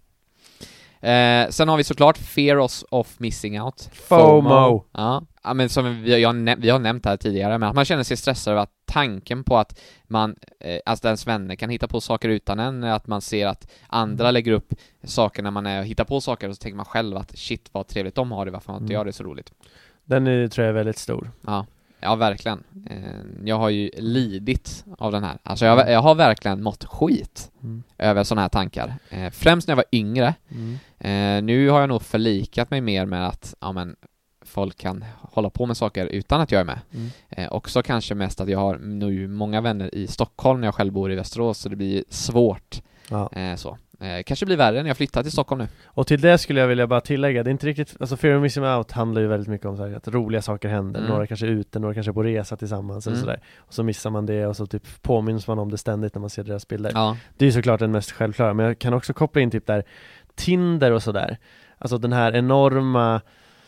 C: Eh, sen har vi såklart fear of missing out.
D: FOMO. FOMO.
C: Ja, men som vi har, näm- vi har nämnt här tidigare, men att man känner sig stressad över att tanken på att man, eh, alltså ens vänner kan hitta på saker utan en, att man ser att andra mm. lägger upp saker när man är, hittar på saker, och så tänker man själv att shit vad trevligt de har det, varför har inte mm. jag det så roligt.
D: Den är, tror jag är väldigt stor.
C: Ja. Ja, verkligen. Eh, jag har ju lidit av den här. Alltså jag, jag har verkligen mått skit mm. över sådana här tankar. Eh, främst när jag var yngre. Mm. Eh, nu har jag nog förlikat mig mer med att ja, men, folk kan hålla på med saker utan att jag är med. Mm. Eh, också kanske mest att jag har nu många vänner i Stockholm när jag själv bor i Västerås, så det blir svårt. Ja. Eh, så. Eh, kanske blir värre när jag flyttar till Stockholm nu.
D: Och till det skulle jag vilja bara tillägga, det är inte riktigt, alltså Fear of Missing Out handlar ju väldigt mycket om så här, att roliga saker händer, mm. några kanske är ute, några kanske är på resa tillsammans mm. eller sådär, och så missar man det och så typ påminns man om det ständigt när man ser deras bilder. Ja. Det är ju såklart den mest självklara, men jag kan också koppla in typ där Tinder och sådär, alltså den här enorma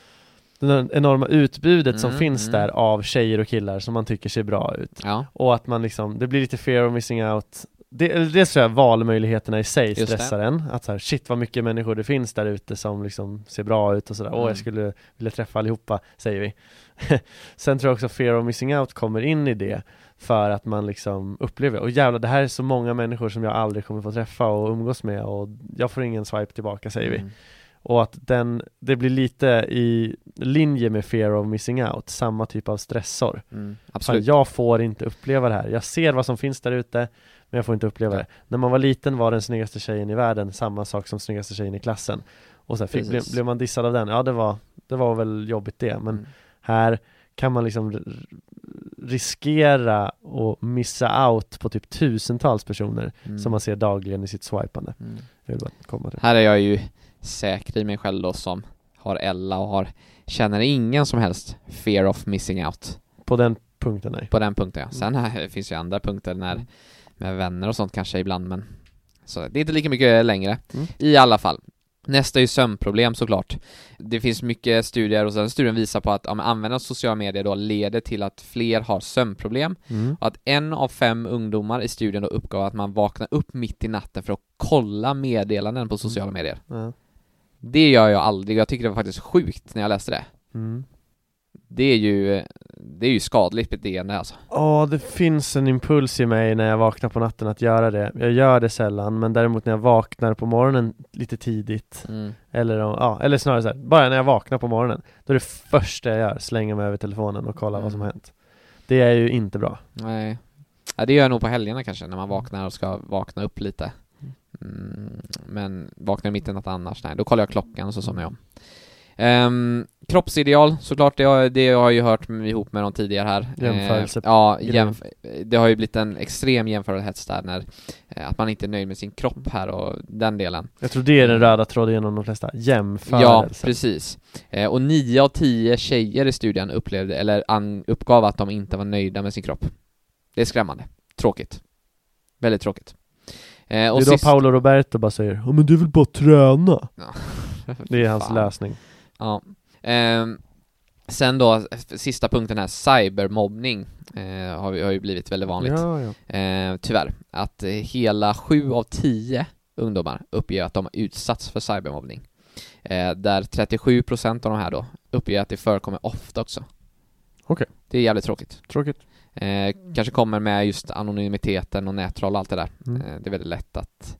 D: det enorma utbudet mm, som finns mm. där av tjejer och killar som man tycker ser bra ut. Ja. Och att man liksom, det blir lite fear of missing out. Det, det tror jag valmöjligheterna i sig stressar en. Att så här, shit vad mycket människor det finns där ute som liksom ser bra ut och sådär. Åh, mm. jag skulle vilja träffa allihopa, säger vi. Sen tror jag också fear of missing out kommer in i det för att man liksom upplever, och jävlar, det här är så många människor som jag aldrig kommer få träffa och umgås med, och jag får ingen swipe tillbaka, säger mm. vi. Och att den, det blir lite i linje med fear of missing out, samma typ av stressor. Mm, absolut. Jag får inte uppleva det här. Jag ser vad som finns där ute, men jag får inte uppleva ja. det. När man var liten var den snyggaste tjejen i världen samma sak som snyggaste tjejen i klassen. Och så här, fick, blev, blev man dissad av den. Ja, det var, det var väl jobbigt det. Men mm. här kan man liksom r- riskera och missa out på typ tusentals personer mm. som man ser dagligen i sitt swipande. Mm. Jag vill bara komma till.
C: Här är jag ju säker i mig själv då, som har Ella och har känner ingen som helst fear of missing out.
D: På den punkten, nej.
C: På den punkten, ja. Sen här finns ju andra punkter när, med vänner och sånt kanske ibland, men så det är inte lika mycket längre. Mm. I alla fall. Nästa är ju sömnproblem såklart. Det finns mycket studier, och sen studien visar på att om man använder sociala medier då leder till att fler har sömnproblem. Mm. Och att en av fem ungdomar i studien då uppgav att man vaknar upp mitt i natten för att kolla meddelanden på sociala medier. Mm. Det gör jag aldrig. Jag tycker det var faktiskt sjukt när jag läste det. Mm. Det är ju det är ju skadligt beteende alltså.
D: Ja, det finns en impuls i mig när jag vaknar på natten att göra det. Jag gör det sällan, men däremot när jag vaknar på morgonen lite tidigt mm. eller, ja, eller snarare så här, bara när jag vaknar på morgonen, då är det första jag gör slänga mig över telefonen och kolla mm. vad som har hänt. Det är ju inte bra.
C: Nej. Ja, det gör jag nog på helgerna kanske, när man vaknar och ska vakna upp lite. Mm, men vaknar mitt i natt annars, nej, då kollar jag klockan och så somnar jag om. Um, kroppsideal, såklart, det har, det har jag ju hört ihop med dem tidigare här.
D: Jämförelse.
C: Uh, ja, jämf- det har ju blivit en extrem jämförelse där när uh, att man inte är nöjd med sin kropp här och den delen.
D: Jag tror det är den röda tråden genom de flesta jämförelser.
C: Ja, precis. Uh, och nio av tio tjejer i studien upplevde eller an- uppgav att de inte var nöjda med sin kropp. Det är skrämmande. Tråkigt. Väldigt tråkigt. Uh,
D: och det är sist- då Paolo Roberto bara säger, ja men du vill bara träna.
C: Ja.
D: Det är hans Fan. lösning.
C: Ja. Ehm, sen då, sista punkten här, cybermobbning eh, har, har ju blivit väldigt vanligt.
D: Ja, ja.
C: Ehm, tyvärr. Att eh, hela sju av tio ungdomar uppger att de har utsatts för cybermobbning. Ehm, där trettiosju procent av de här då uppger att det förekommer ofta också.
D: Okej. Okay.
C: Det är jävligt tråkigt.
D: Tråkigt.
C: Ehm, kanske kommer med just anonymiteten och nättroll och allt det där. Mm. Ehm, det är väldigt lätt att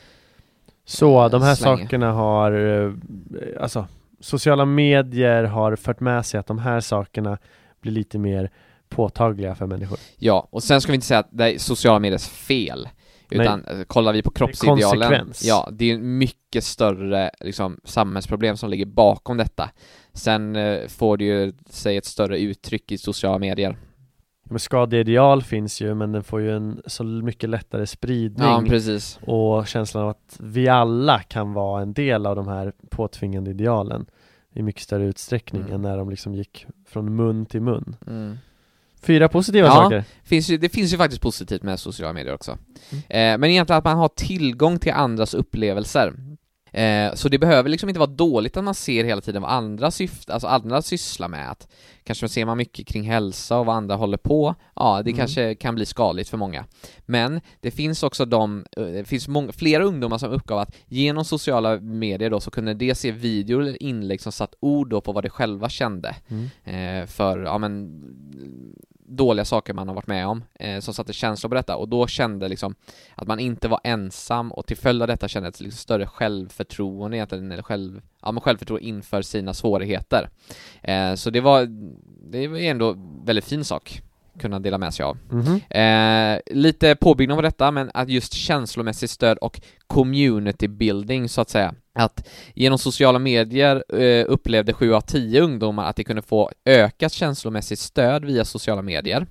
D: Så de här slänga. sakerna har alltså sociala medier har fört med sig att de här sakerna blir lite mer påtagliga för människor.
C: Ja, och sen ska vi inte säga att det är sociala mediers fel, utan Nej. kollar vi på kroppsidealen, ja, det är en mycket större liksom, samhällsproblem som ligger bakom detta. Sen eh, får det ju sig ett större uttryck i sociala medier.
D: Men skadeideal finns ju, men den får ju en så mycket lättare spridning.
C: Ja, precis.
D: Och känslan av att vi alla kan vara en del av de här påtvingande idealen i mycket större utsträckning mm. än när de liksom gick från mun till mun. Mm. Fyra positiva
C: ja,
D: saker.
C: Finns ju, det finns ju faktiskt positivt med sociala medier också. Mm. Eh, men egentligen att man har tillgång till andras upplevelser. Eh, så det behöver liksom inte vara dåligt att man ser hela tiden vad andra syftar, alltså andra sysslar med. Att kanske ser man mycket kring hälsa och vad andra håller på. Ja, det mm. kanske kan bli skadligt för många. Men det finns också de, det finns många, flera ungdomar som uppgav att genom sociala medier då så kunde de se videor eller inlägg som satt ord då på vad de själva kände. Mm. Eh, för, ja men dåliga saker man har varit med om eh, som satte känslor på detta, och då kände liksom att man inte var ensam, och till följd av detta kände ett liksom större självförtroende egentligen, eller själv, ja, men självförtroende inför sina svårigheter. Eh, så det var, det var ändå en väldigt fin sak kunna dela med sig av. Mm-hmm. Eh, lite påbyggnad av detta, men att just känslomässigt stöd och community building så att säga. Att genom sociala medier eh, upplevde sju av tio ungdomar att de kunde få ökat känslomässigt stöd via sociala medier.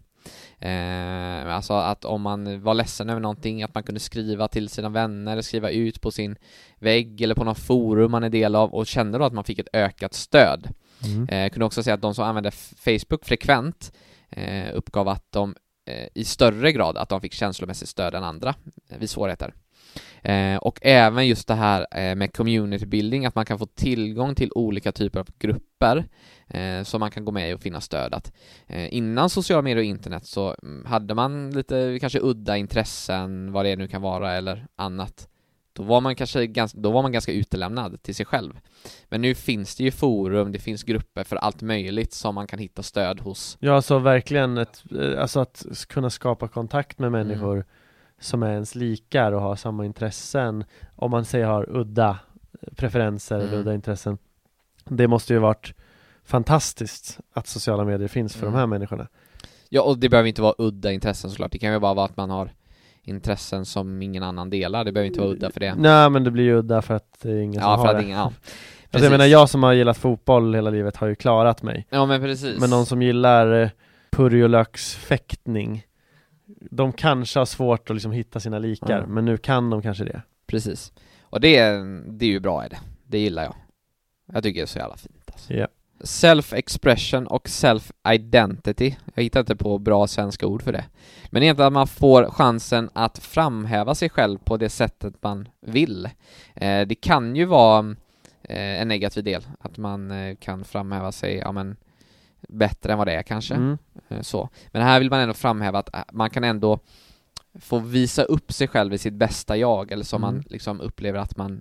C: Eh, alltså att om man var ledsen över någonting, att man kunde skriva till sina vänner eller skriva ut på sin vägg eller på någon forum man är del av, och kände då att man fick ett ökat stöd. Mm. Eh, kunde också säga att de som använde Facebook frekvent eh, uppgav att de eh, i större grad att de fick känslomässigt stöd än andra eh, vid svårigheter. Eh, och även just det här eh, med community building, att man kan få tillgång till olika typer av grupper eh, som man kan gå med i och finna stöd. Att, eh, innan sociala medier och internet så mm, hade man lite kanske udda intressen, vad det nu kan vara eller annat. Då var man kanske ganska, då var man ganska utelämnad till sig själv. Men nu finns det ju forum, det finns grupper för allt möjligt som man kan hitta stöd hos.
D: Ja, så verkligen ett, alltså att kunna skapa kontakt med människor mm. som är ens likar och har samma intressen, om man säger har udda preferenser mm. eller udda intressen. Det måste ju varit fantastiskt att sociala medier finns för mm. de här människorna.
C: Ja, och det behöver inte vara udda intressen såklart. Det kan ju bara vara att man har intressen som ingen annan delar. Det behöver inte vara udda för det.
D: Nej, men det blir ju udda för att det är ingen som
C: ja, för
D: har
C: att
D: det.
C: Ingen, ja.
D: Alltså jag menar, jag som har gillat fotboll hela livet har ju klarat mig.
C: Ja, men precis.
D: Men någon som gillar eh, purjolöksfäktning, de kanske har svårt att liksom hitta sina likar, mm. men nu kan de kanske det.
C: Precis. Och det är, det är ju bra är det. Det gillar jag. Jag tycker det är så jävla fint. Alltså.
D: Yeah.
C: Self-expression och self-identity. Jag hittar inte på bra svenska ord för det. Men egentligen att man får chansen att framhäva sig själv på det sättet man vill. Eh, det kan ju vara eh, en negativ del. Att man eh, kan framhäva sig ja, men, bättre än vad det är kanske. Mm. Eh, så. Men här vill man ändå framhäva att man kan ändå få visa upp sig själv i sitt bästa jag. Eller som mm. man liksom upplever att man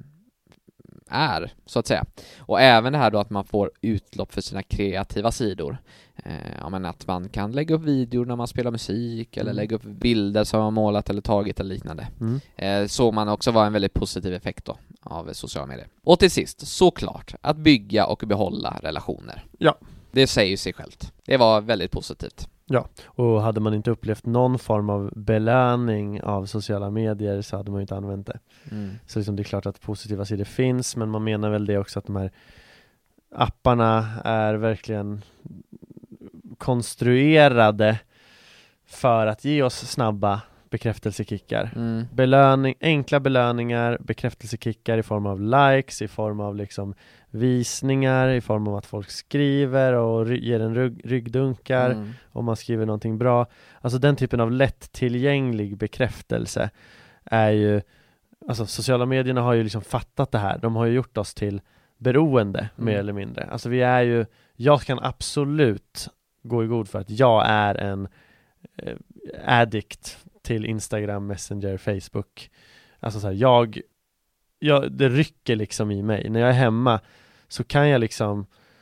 C: är, så att säga. Och även det här då att man får utlopp för sina kreativa sidor. Eh, ja, men att man kan lägga upp videor när man spelar musik eller mm. lägga upp bilder som man målat eller tagit eller liknande. Mm. Eh, så man också var en väldigt positiv effekt då av sociala medier. Och till sist, såklart, att bygga och behålla relationer.
D: Ja.
C: Det säger sig självt. Det var väldigt positivt.
D: Ja, och hade man inte upplevt någon form av belöning av sociala medier så hade man ju inte använt det. Mm. Så liksom det är klart att positiva sidor finns, men man menar väl det också att de här apparna är verkligen konstruerade för att ge oss snabba bekräftelsekickar. Mm. Belöning, enkla belöningar, bekräftelsekickar i form av likes, i form av liksom visningar, i form av att folk skriver och ger en rygg, ryggdunkar mm. om man skriver någonting bra. Alltså den typen av lättillgänglig bekräftelse är ju, alltså sociala medierna har ju liksom fattat det här. De har ju gjort oss till beroende mm. mer eller mindre. Alltså vi är ju, jag kan absolut gå i god för att jag är en eh, addict till Instagram, Messenger, Facebook. Alltså så här, jag, jag det rycker liksom i mig. När jag är hemma så kan jag liksom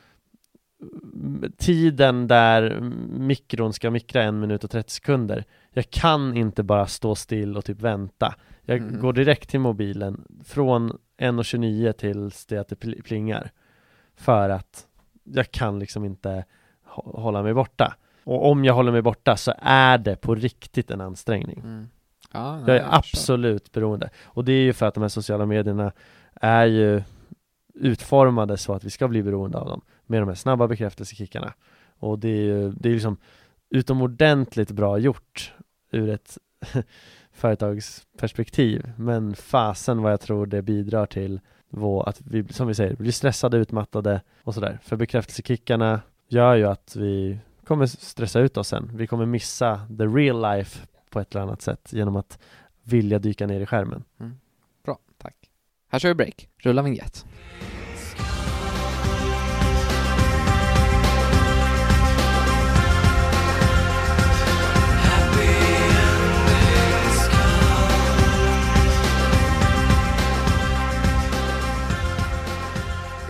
D: tiden där mikron ska mikra en minut och trettio sekunder. Jag kan inte bara stå still och typ vänta. Jag mm. går direkt till mobilen från en och tjugonio tills det att det plingar. För att jag kan liksom inte hålla mig borta. Och om jag håller mig borta så är det på riktigt en ansträngning. Mm. Ja, jag är absolut beroende. Och det är ju för att de här sociala medierna är ju utformade så att vi ska bli beroende av dem. Med de här snabba bekräftelsekickarna. Och det är ju det är liksom utomordentligt bra gjort ur ett företagsperspektiv. Men fasen vad jag tror det bidrar till vår, att vi, som vi säger, blir stressade, utmattade och sådär. För bekräftelsekickarna gör ju att vi kommer stressa ut oss sen. Vi kommer missa the real life på ett eller annat sätt genom att vilja dyka ner i skärmen.
C: Mm. Bra, tack. Här kör vi break. Rulla vignett.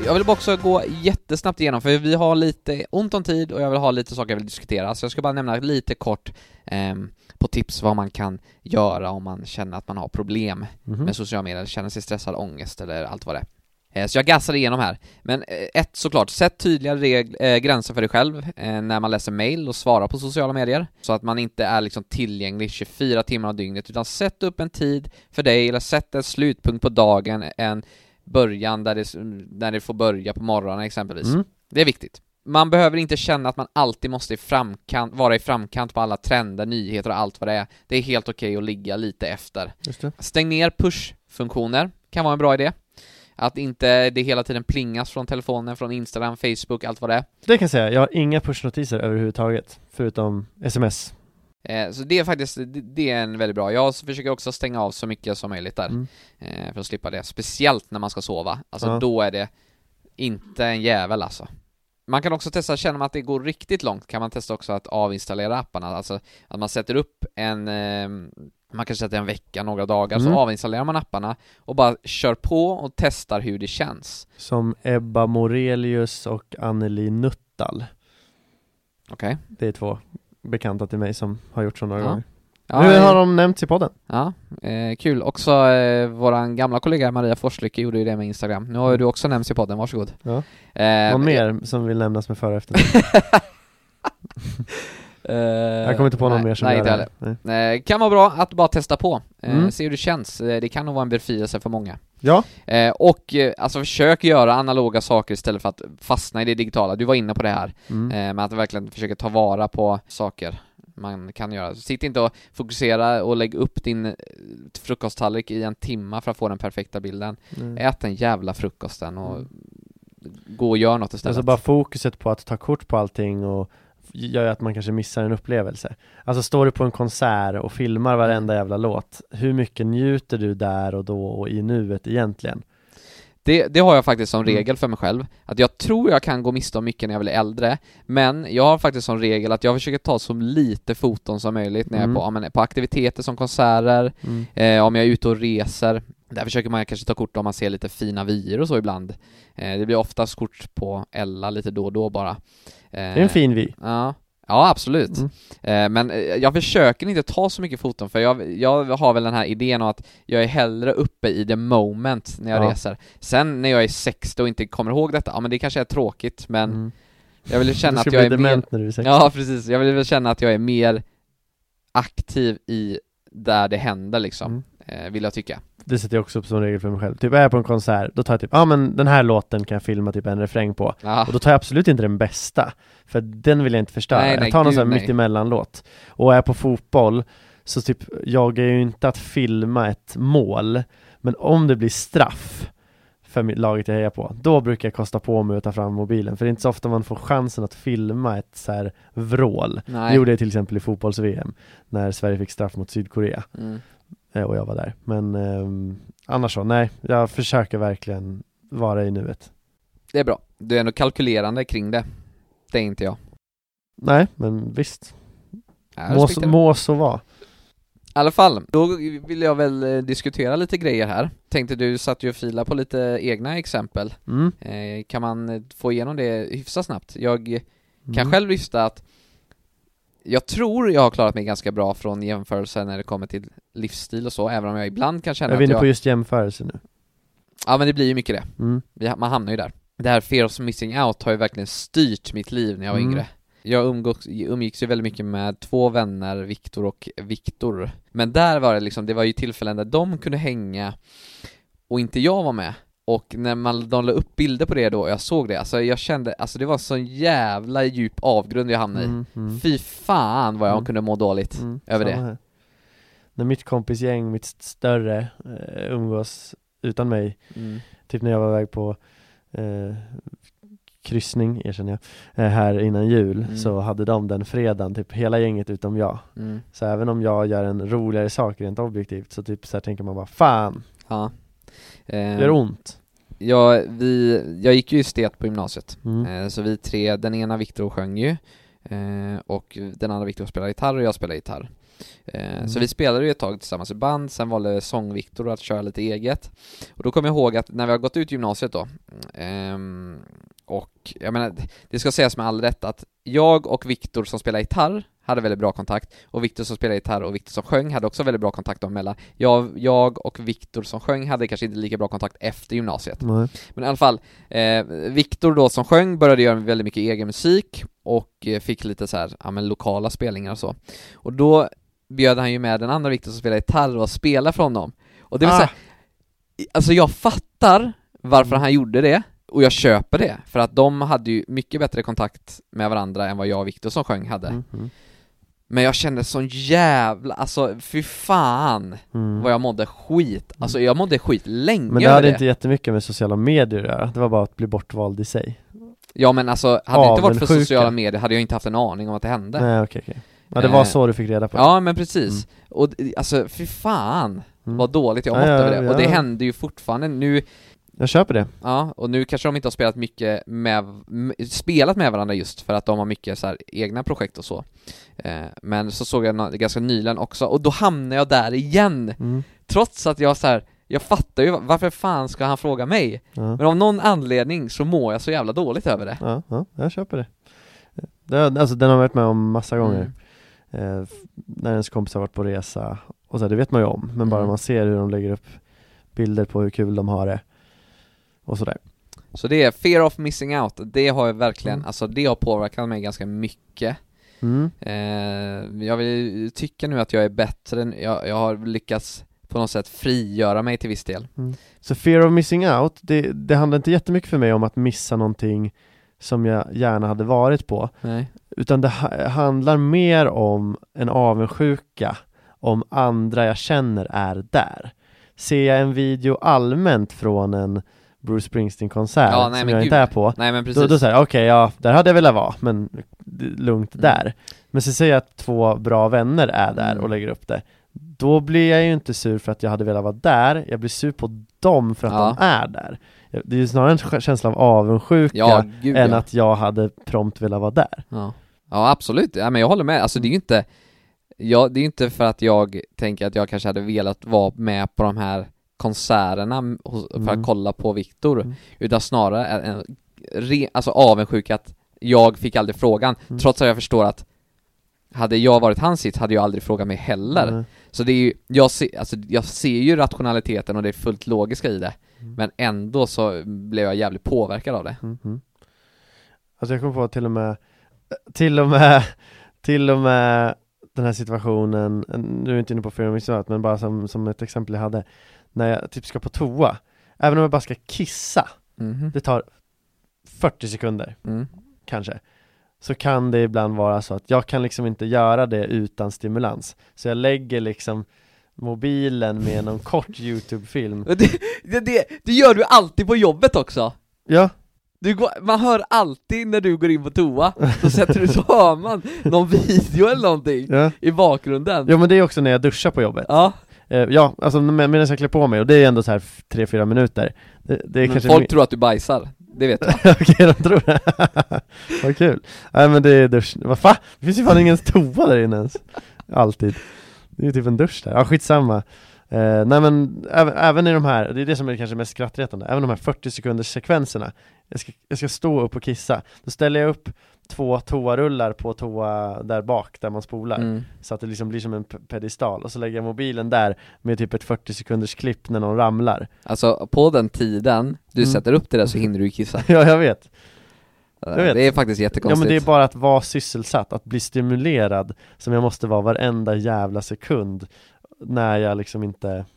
C: jag vill bara också gå jättesnabbt igenom, för vi har lite ont om tid och jag vill ha lite saker jag vill diskutera. Så jag ska bara nämna lite kort eh, på tips vad man kan göra om man känner att man har problem mm-hmm. med sociala medier, känner sig stressad, ångest eller allt vad det är. Så jag gassar igenom här. Men ett, såklart, sätt tydliga reg- äh, gränser för dig själv äh, när man läser mail och svarar på sociala medier. Så att man inte är liksom tillgänglig tjugofyra timmar av dygnet, utan sätt upp en tid för dig, eller sätt en slutpunkt på dagen, en början där det, där det får börja på morgonen exempelvis. Mm. Det är viktigt. Man behöver inte känna att man alltid måste i framkant, vara i framkant på alla trender, nyheter och allt vad det är. Det är helt okej att ligga lite efter.
D: Just det.
C: Stäng ner push-funktioner, kan vara en bra idé. Att inte det hela tiden plingas från telefonen, från Instagram, Facebook, allt vad det är.
D: Det kan jag säga, jag har inga pushnotiser överhuvudtaget, förutom sms.
C: Eh, så det är faktiskt, det, det är en väldigt bra. Jag försöker också stänga av så mycket som möjligt där. Mm. Eh, för att slippa det. Speciellt när man ska sova. Alltså ja. Då är det inte en jävel alltså. Man kan också testa, känner man att det går riktigt långt, kan man testa också att avinstallera apparna. Alltså att man sätter upp en... Eh, man kan sätta en vecka, några dagar, mm. så avinstallerar man apparna och bara kör på och testar hur det känns.
D: Som Ebba Morelius och Anneli Nuttall.
C: Okej. Okay.
D: Det är två bekanta till mig som har gjort så några
C: ja.
D: gånger.
C: Ja,
D: nu har de nämnts i podden.
C: Ja, eh, kul. Också eh, våran gamla kollega Maria Forslycke gjorde ju det med Instagram. Nu har ju du också nämnts i podden, varsågod.
D: Ja.
C: Eh,
D: Någon mer som vill nämnas med före efter? Uh, jag kommer inte på någon
C: nej,
D: mer som
C: nej,
D: gör
C: det.
D: det.
C: Nej. Kan vara bra att bara testa på.
D: Mm.
C: Eh, se hur det känns. Det kan nog vara en befrielse för många.
D: Ja.
C: Eh, och eh, alltså försök göra analoga saker istället för att fastna i det digitala. Du var inne på det här. Mm. Eh, med att verkligen försöka ta vara på saker man kan göra. Sitt inte och fokusera och lägg upp din frukosttallrik i en timma för att få den perfekta bilden. Mm. Ät en jävla frukosten och mm. gå och gör något istället.
D: Alltså bara fokuset på att ta kort på allting och gör att man kanske missar en upplevelse. Alltså står du på en konsert och filmar varenda jävla låt, hur mycket njuter du där och då och i nuet egentligen?
C: Det, det har jag faktiskt som regel för mig själv. Att jag tror jag kan gå miste om mycket när jag blir äldre. Men jag har faktiskt som regel att jag försöker ta så lite foton som möjligt när mm. jag är på, ja, på aktiviteter som konserter. Mm. Eh, om jag är ute och reser. Där försöker man kanske ta kort om man ser lite fina vyer och så ibland. Eh, det blir oftast kort på Ella lite då och då bara. Eh,
D: det är en fin vy.
C: Ja. Ja, absolut. Mm. Eh, men jag försöker inte ta så mycket foton, för jag, jag har väl den här idén om att jag är hellre uppe i the moment när jag ja. reser. Sen när jag är sextio och inte kommer ihåg detta, ja men det kanske är tråkigt, men mm. jag vill känna att jag är mer...
D: när du är sextio.
C: Ja, precis. Jag vill känna att jag är mer aktiv i där det händer liksom, mm. eh, vill jag tycka.
D: Det sätter jag också upp som regel för mig själv. Typ är jag på en konsert, då tar jag typ, ja ah, men den här låten kan jag filma typ en refräng på. Ah. Och då tar jag absolut inte den bästa, för den vill jag inte förstöra. Nej, nej, jag tar någon sån här mitt emellan låt. Och är jag på fotboll, så typ, jag är ju inte att filma ett mål, men om det blir straff för laget jag hejar på, då brukar jag kosta på mig att ta fram mobilen. För det är inte så ofta man får chansen att filma ett så här vrål. Nej. Det gjorde jag till exempel i fotbolls-V M, när Sverige fick straff mot Sydkorea. Mm. Och jag var där. Men eh, annars så, nej, jag försöker verkligen vara i nuet.
C: Det är bra. Du är ändå kalkylerande kring det. Det är inte jag.
D: Nej, men visst. Må, må så vara.
C: I alla fall, då vill jag väl eh, diskutera lite grejer här. Tänkte du satt ju och fila på lite egna exempel. Mm. Eh, kan man få igenom det hyfsat snabbt? Jag mm. kan själv lyfta att jag tror jag har klarat mig ganska bra från jämförelser när det kommer till livsstil och så, även om jag ibland kan känna
D: jag
C: att jag...
D: Jag är inne på just jämförelse nu.
C: Ja, men det blir ju mycket det. Mm. Man hamnar ju där. Det här fear of missing out har ju verkligen styrt mitt liv när jag var mm. yngre. Jag umgås, umgicks ju väldigt mycket med två vänner, Viktor och Viktor. Men där var det liksom, det var ju tillfällen där de kunde hänga och inte jag var med. Och när man de la upp bilder på det då, jag såg det, alltså jag kände, alltså det var så jävla djup avgrund jag hamnade i. Mm, mm. Fy fan vad jag mm. kunde må dåligt mm, över det. Här.
D: När mitt kompisgäng, mitt större, eh, umgås utan mig, mm. typ när jag var iväg på eh, kryssning, erkänner jag, eh, här innan jul, mm. så hade de den fredagen, typ hela gänget utom jag. Mm. Så även om jag gör en roligare sak rent objektivt, så typ så här tänker man bara, fan! Ja. Det gör ont.
C: Ja, vi, jag gick ju i estet på gymnasiet. Mm. Så vi tre, den ena Viktor sjöng ju. Eh, och den andra Viktor spelar gitarr och jag spelar gitarr. Eh,
D: Mm.
C: Så vi spelade ju ett tag tillsammans i band. Sen valde sång-Viktor att köra lite eget. Och då kommer jag ihåg att när vi har gått ut gymnasiet då, ehm, och jag menar, det ska sägas med all rätt att jag och Viktor som spelar gitarr hade väldigt bra kontakt, och Viktor som spelar gitarr och Viktor som sjöng hade också väldigt bra kontakt dem emellan. Jag, jag och Viktor som sjöng hade kanske inte lika bra kontakt efter gymnasiet.
D: Nej.
C: Men i alla fall, eh, Viktor då som sjöng började göra väldigt mycket egen musik och eh, fick lite så här, ja, men lokala spelningar och så. Och då bjöd han ju med den andra Viktor som spelar gitarr och spela från honom. Och det vill
D: Ah.
C: säga, alltså jag fattar varför han gjorde det, och jag köper det, för att de hade ju mycket bättre kontakt med varandra än vad jag och Viktor som sjöng hade.
D: Mm, mm,
C: Men jag kände sån jävla, alltså fy fan
D: mm.
C: vad jag mådde skit. Alltså jag mådde skit länge.
D: Men det
C: över
D: hade
C: det.
D: inte jättemycket med sociala medier att göra. Det var bara att bli bortvald i sig.
C: Ja, men alltså hade det inte varit för
D: Avundsjuka.
C: sociala medier hade jag inte haft en aning om att det hände.
D: Nej, okej, okej. Ja, det var
C: Eh,
D: så du fick reda på det.
C: Ja, men precis. Och d- alltså fy fan
D: Mm.
C: vad dåligt jag
D: Ja,
C: mådde
D: ja,
C: över det. Och det
D: ja.
C: händer ju fortfarande nu.
D: Jag köper det.
C: Ja, och nu kanske de inte har spelat mycket med, m- spelat med varandra just för att de har mycket så här egna projekt och så. Eh, men så såg jag nå- ganska nyligen också, och då hamnade jag där igen.
D: Mm.
C: Trots att jag så här, jag fattar ju varför fan ska han fråga mig?
D: Ja.
C: Men av någon anledning så mår jag så jävla dåligt över det.
D: Ja, ja, jag köper det. det alltså, den har jag varit med om massa gånger.
C: Mm.
D: Eh, f- när ens kompis har varit på resa. Och så här, det vet man ju om. Men bara
C: Mm.
D: man ser hur de lägger upp bilder på hur kul de har det. Och sådär.
C: Så det är fear of missing out. Det har jag verkligen,
D: Mm.
C: alltså det har påverkat mig ganska mycket.
D: Mm.
C: Eh, jag vill tycka nu att jag är bättre. Jag, jag har lyckats på något sätt frigöra mig till viss del.
D: Så fear of missing out, det, det handlar inte jättemycket för mig om att missa någonting som jag gärna hade varit på.
C: Nej.
D: Utan det ha- handlar mer om en avundsjuka om andra jag känner är där. Ser jag en video allmänt från en Bruce Springsteen-konsert
C: Ja, nej,
D: som
C: men
D: jag
C: gud.
D: inte är på,
C: Nej, men precis.
D: då, då säger jag, okej, ja, där hade jag velat vara, men d- lugnt
C: Mm.
D: där. Men så säger jag att två bra vänner är där
C: Mm.
D: och lägger upp det. Då blir jag ju inte sur för att jag hade velat vara där, jag blir sur på dem för att
C: Ja.
D: de är där. Det är ju snarare en sk- känsla av avundsjuka
C: Ja, gud,
D: än
C: ja.
D: att jag hade prompt velat vara där.
C: Ja, ja absolut. Ja, men jag håller med. Alltså det är ju inte, ja, det är ju inte för att jag tänker att jag kanske hade velat vara med på de här konserterna hos, för
D: Mm.
C: att kolla på Viktor,
D: Mm.
C: utan snarare en, en re, alltså avundsjuka att jag fick aldrig frågan,
D: Mm.
C: trots att jag förstår att hade jag varit hans sitt hade jag aldrig frågat mig heller.
D: Mm.
C: Så det är ju, jag, se, alltså, jag ser ju rationaliteten och det är fullt logiska i det,
D: Mm.
C: men ändå så blev jag jävligt påverkad av det.
D: Mm, mm. Alltså jag kom på till och med till och med till och med den här situationen, nu är jag inte inne på fear, men bara som, som ett exempel jag hade när jag typ ska på toa, även om jag bara ska kissa,
C: Mhm.
D: det tar fyrtio sekunder
C: Mm.
D: kanske, så kan det ibland vara så att jag kan liksom inte göra det utan stimulans, så jag lägger liksom mobilen med någon kort YouTube-film.
C: Det, det, det, det gör du alltid på jobbet också.
D: Ja,
C: Du går, man hör alltid när du går in på toa, så sätter du så hör man någon video eller någonting
D: ja.
C: i bakgrunden.
D: Ja, men det är också när jag duschar på jobbet.
C: Ja,
D: Eh, ja, alltså med- medan jag klär på mig, och det är ändå så här tre fyra minuter. Det, det är
C: men
D: kanske
C: folk
D: mi-
C: tror att du bajsar, det vet jag.
D: Okej, de tror det. Vad kul. Nej, men det är dusch. Vad fan? Det finns ju fan ingen toa där inne ens. Alltid. Det är ju typ en dusch där. Ja, skitsamma. Eh, nej men även, även i de här, det är det som är kanske mest skrattretande, även de här fyrtio sekunders sekvenserna. Jag ska, jag ska stå upp och kissa. Då ställer jag upp två toarullar på toa där bak där man spolar.
C: Mm.
D: Så att det liksom blir som en p- pedestal. Och så lägger jag mobilen där med typ ett fyrtio sekunders klipp när någon ramlar.
C: Alltså på den tiden du
D: Mm.
C: sätter upp det där så hinner du ju kissa.
D: Ja, jag vet. vet.
C: Det är faktiskt
D: Ja,
C: jättekonstigt.
D: men det är bara att vara sysselsatt, att bli stimulerad, som jag måste vara varenda jävla sekund när jag liksom inte...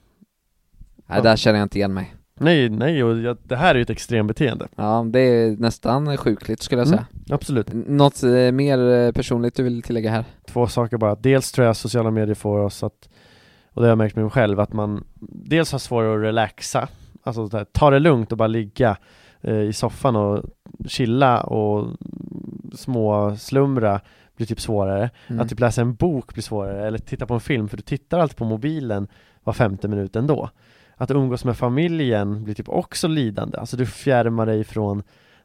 C: Nej, där känner jag inte igen mig.
D: Nej, nej, och jag, det här är ju ett extrembeteende.
C: Ja, det är nästan sjukligt skulle jag
D: Mm,
C: säga.
D: absolut.
C: Något eh, mer eh, personligt du vill tillägga här?
D: Två saker bara. Dels tror jag sociala medier får oss att, och det har jag märkt med mig själv, att man dels har svårare att relaxa, alltså så här, ta det lugnt och bara ligga eh, i soffan och chilla och små slumra blir typ svårare.
C: Mm.
D: Att typ läsa en bok blir svårare, eller titta på en film, för du tittar alltid på mobilen var femte minut ändå. Att umgås med familjen blir typ också lidande, alltså du fjärmar dig från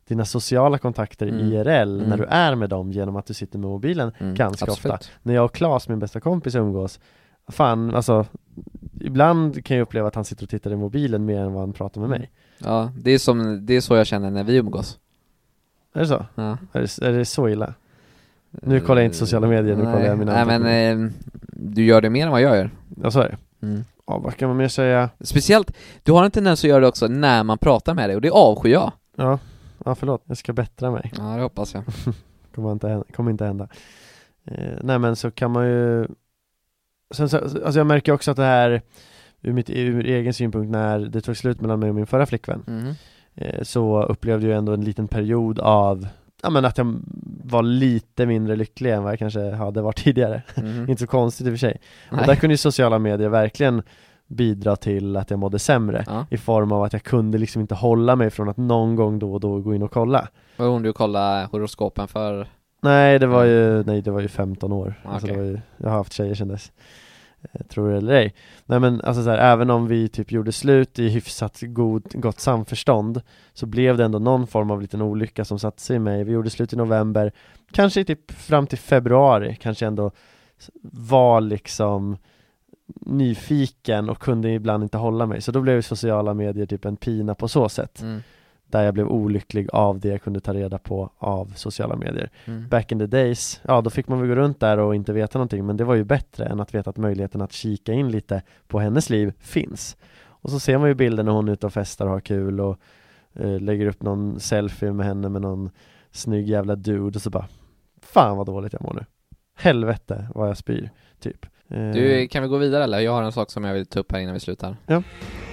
D: dina sociala kontakter
C: Mm.
D: I R L
C: Mm.
D: när du är med dem genom att du sitter med mobilen
C: Mm,
D: ganska
C: absolut.
D: ofta. När jag och Claes, min bästa kompis, umgås, fan, alltså ibland kan jag uppleva att han sitter och tittar i mobilen mer än vad han pratar med mig.
C: Ja, det är, som, det är så jag känner när vi umgås.
D: Är det så?
C: Ja.
D: Är det, är det så illa? Nu kollar jag inte sociala medier, nu
C: Nej.
D: kollar jag mina
C: Nej, men eh, du gör det mer än vad jag gör.
D: Ja, så är det.
C: Mm.
D: Ja, vad kan man mer säga?
C: Speciellt, du har en tendens att göra det också när man pratar med dig, och det avskyr jag.
D: Ja, ja förlåt, jag ska bättra mig.
C: Ja, det hoppas jag.
D: Kommer inte hända, kommer inte hända. Eh, nej, men så kan man ju sen så, alltså jag märker också att det här ur mitt ur egen synpunkt, när det tog slut mellan mig och min förra flickvän,
C: Mm.
D: eh, så upplevde jag ändå en liten period av ja, men att jag var lite mindre lycklig än vad jag kanske hade varit tidigare.
C: Mm.
D: Inte så konstigt i och för sig.
C: Nej.
D: Och där kunde ju sociala medier verkligen bidra till att jag mådde sämre,
C: Ja.
D: i form av att jag kunde liksom inte hålla mig från att någon gång då och då gå in och kolla.
C: Vad gjorde du kolla horoskopen för?
D: Nej, det var ju nej, det var ju femton år.
C: Okay.
D: Alltså det var ju, jag har haft tjejer sedan dess. Eh, tror det eller ej. Nej, men alltså så här, även om vi typ gjorde slut i hyfsat god, gott samförstånd, så blev det ändå någon form av liten olycka som satte sig i mig. Vi gjorde slut i november, kanske typ fram till februari, kanske ändå var liksom nyfiken och kunde ibland inte hålla mig. Så då blev sociala medier typ en pina på så sätt.
C: Mm.
D: Där jag blev olycklig av det jag kunde ta reda på av sociala medier.
C: Mm.
D: Back in the days, ja då fick man väl gå runt där och inte veta någonting, men det var ju bättre än att veta att möjligheten att kika in lite på hennes liv finns. Och så ser man ju bilder när hon är ute och festar och har kul och eh, lägger upp någon selfie med henne med någon snygg jävla dude och så bara, fan vad dåligt jag mår nu. Helvete vad jag spyr, typ. Eh,
C: Du, kan vi gå vidare eller? Jag har en sak som jag vill ta upp här innan vi slutar.
D: Ja.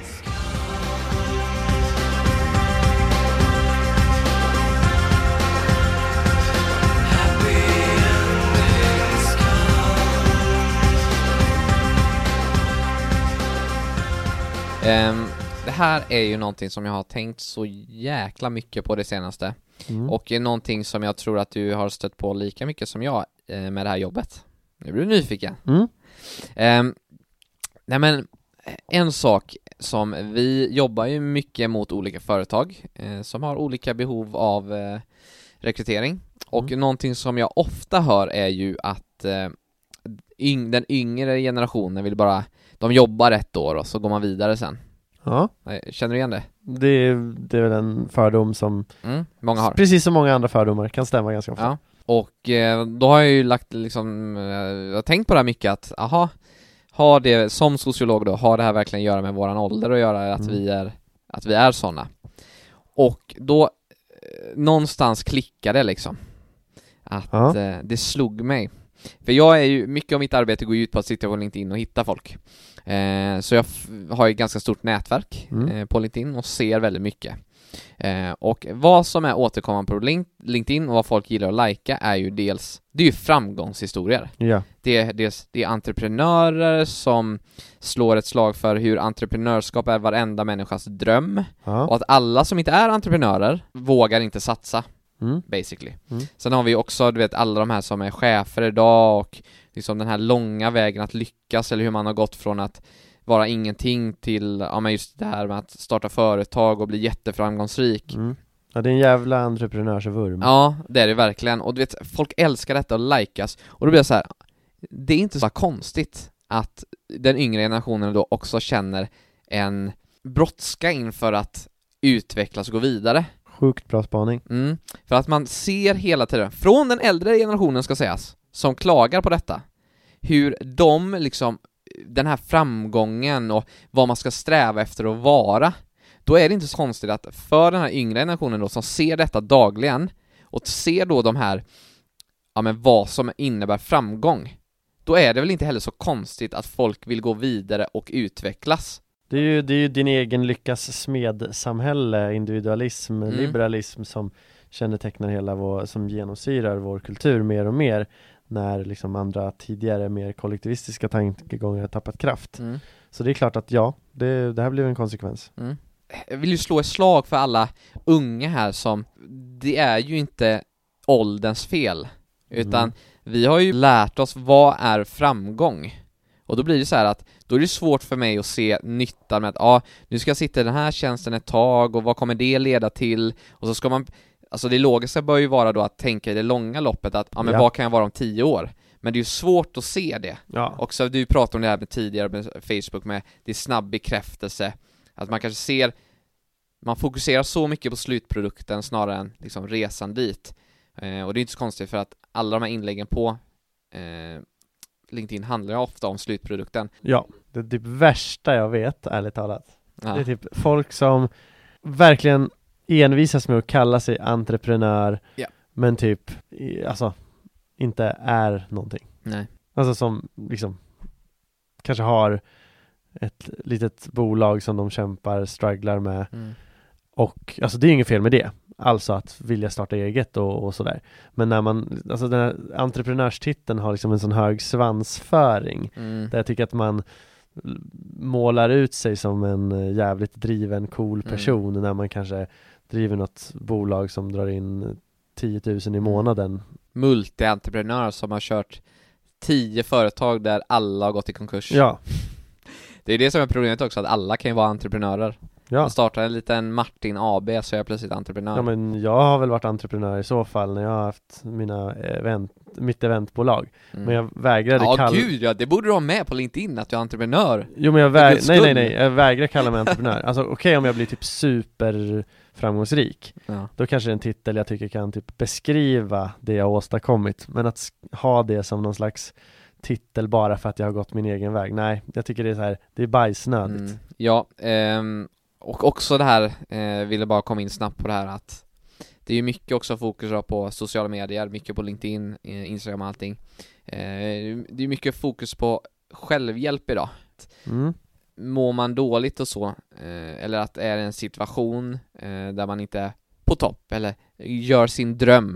C: Um, det här är ju någonting som jag har tänkt så jäkla mycket på det senaste.
D: Mm.
C: Och är någonting som jag tror att du har stött på lika mycket som jag eh, med det här jobbet. Nu blir du nyfiken.
D: Mm.
C: Um, nej men, en sak som vi jobbar ju mycket mot olika företag eh, som har olika behov av eh, rekrytering. Och
D: Mm.
C: någonting som jag ofta hör är ju att eh, yng- den yngre generationen vill bara, de jobbar ett år och så går man vidare sen.
D: Ja,
C: Känner du igen det?
D: det är, det är väl en fördom som
C: Mm, många har.
D: precis som många andra fördomar kan stämma ganska ofta.
C: Ja. Och eh, då har jag ju lagt liksom, eh, jag har tänkt på det här mycket att, aha, har det, som sociolog då, har det här verkligen att göra med våran ålder och göra att
D: Mm.
C: vi är, att vi är såna. Och då, eh, någonstans klickade det liksom. Att
D: Ja.
C: eh, det slog mig. För jag är ju, mycket av mitt arbete går ju ut på att sitta på LinkedIn och hitta folk. Eh, så jag f- har ju ett ganska stort nätverk
D: Mm.
C: eh, på LinkedIn och ser väldigt mycket. Eh, och vad som är återkommande på link- LinkedIn och vad folk gillar att lajka är ju dels, det är ju framgångshistorier.
D: Ja.
C: Det är, det, är, det är entreprenörer som slår ett slag för hur entreprenörskap är varenda människas dröm.
D: Ja.
C: Och att alla som inte är entreprenörer vågar inte satsa,
D: Mm.
C: basically.
D: Mm.
C: Sen har vi också, du vet, alla de här som är chefer idag och liksom den här långa vägen att lyckas, eller hur man har gått från att vara ingenting till, ja men just det här med att starta företag och bli jätteframgångsrik.
D: Mm. Ja, det är en jävla entreprenörsvurm.
C: Ja, det är det verkligen. Och du vet, folk älskar detta och likas. Och då blir jag så här, det är inte så konstigt att den yngre generationen då också känner en brådska inför att utvecklas och gå vidare.
D: Sjukt bra spaning.
C: Mm. För att man ser hela tiden, från den äldre generationen ska sägas, som klagar på detta, hur de liksom, den här framgången och vad man ska sträva efter att vara, då är det inte så konstigt att för den här yngre generationen då, som ser detta dagligen och ser då de här, ja men vad som innebär framgång, då är det väl inte heller så konstigt att folk vill gå vidare och utvecklas.
D: Det är ju, det är ju din egen lyckas smedsamhälle, individualism,
C: Mm.
D: liberalism som kännetecknar hela vår, som genomsyrar vår kultur mer och mer, när liksom andra tidigare mer kollektivistiska tankegångar har tappat kraft.
C: Mm.
D: Så det är klart att ja, det, det här blir en konsekvens.
C: Mm. Jag vill ju slå ett slag för alla unga här som, det är ju inte ålderns fel, utan
D: Mm.
C: vi har ju lärt oss vad är framgång. Och då blir det så här att då är det svårt för mig att se nyttan med att ja, nu ska jag sitta i den här tjänsten ett tag och vad kommer det leda till? Och så ska man, alltså det logiska bör ju vara då att tänka i det långa loppet att, ja men
D: Ja.
C: vad kan jag vara om tio år? Men det är ju svårt att se det.
D: Ja.
C: Och så du pratade om det här med tidigare med Facebook med det är snabb bekräftelse. Att man kanske ser, man fokuserar så mycket på slutprodukten snarare än liksom resan dit. Eh, och det är inte så konstigt för att alla de här inläggen på eh, LinkedIn handlar ju ofta om slutprodukten.
D: Ja, det är typ värsta jag vet, ärligt talat.
C: Ja.
D: Det är typ folk som verkligen envisas med att kalla sig entreprenör,
C: Ja.
D: men typ i- alltså inte är någonting.
C: Nej.
D: Alltså som liksom kanske har ett litet bolag som de kämpar, strugglar med.
C: Mm.
D: Och alltså det är inget fel med det. Alltså att vilja starta eget och, och sådär. Men när man, alltså den här entreprenörstiteln har liksom en sån hög svansföring.
C: Mm.
D: Där jag tycker att man l- målar ut sig som en eh, jävligt driven, cool person när man kanske driver något bolag som drar in tio tusen i månaden.
C: Multi-entreprenör som har kört tio företag där alla har gått i konkurs.
D: Ja,
C: Det är det som är problemet också, att alla kan ju vara entreprenörer.
D: ja.
C: Man startar en liten Martin A B så är jag plötsligt entreprenör.
D: Ja, men jag har väl varit entreprenör i så fall när jag har haft mina event, mitt eventbolag.
C: Mm.
D: Men jag vägrade
C: Ja,
D: kalla...
C: gud ja, det borde du ha med på LinkedIn, att du är entreprenör.
D: Jo, men jag
C: För
D: väg...
C: guds
D: nej, nej,
C: skull.
D: nej, jag vägrar kalla mig entreprenör. Alltså okej om jag blir typ super framgångsrik,
C: Ja.
D: då kanske det är en titel jag tycker kan typ beskriva det jag har åstadkommit. Men att sk- ha det som någon slags titel bara för att jag har gått min egen väg. Nej, jag tycker det är så här, det är bajsnödigt.
C: Mm. Ja, ehm, och också det här, eh, ville bara komma in snabbt på det här att det är ju mycket också fokus då på sociala medier, mycket på LinkedIn, eh, Instagram och allting. Eh, det är mycket fokus på självhjälp idag.
D: Mm.
C: Mår man dåligt och så, eh, eller att det är en situation eh, där man inte är på topp eller gör sin dröm,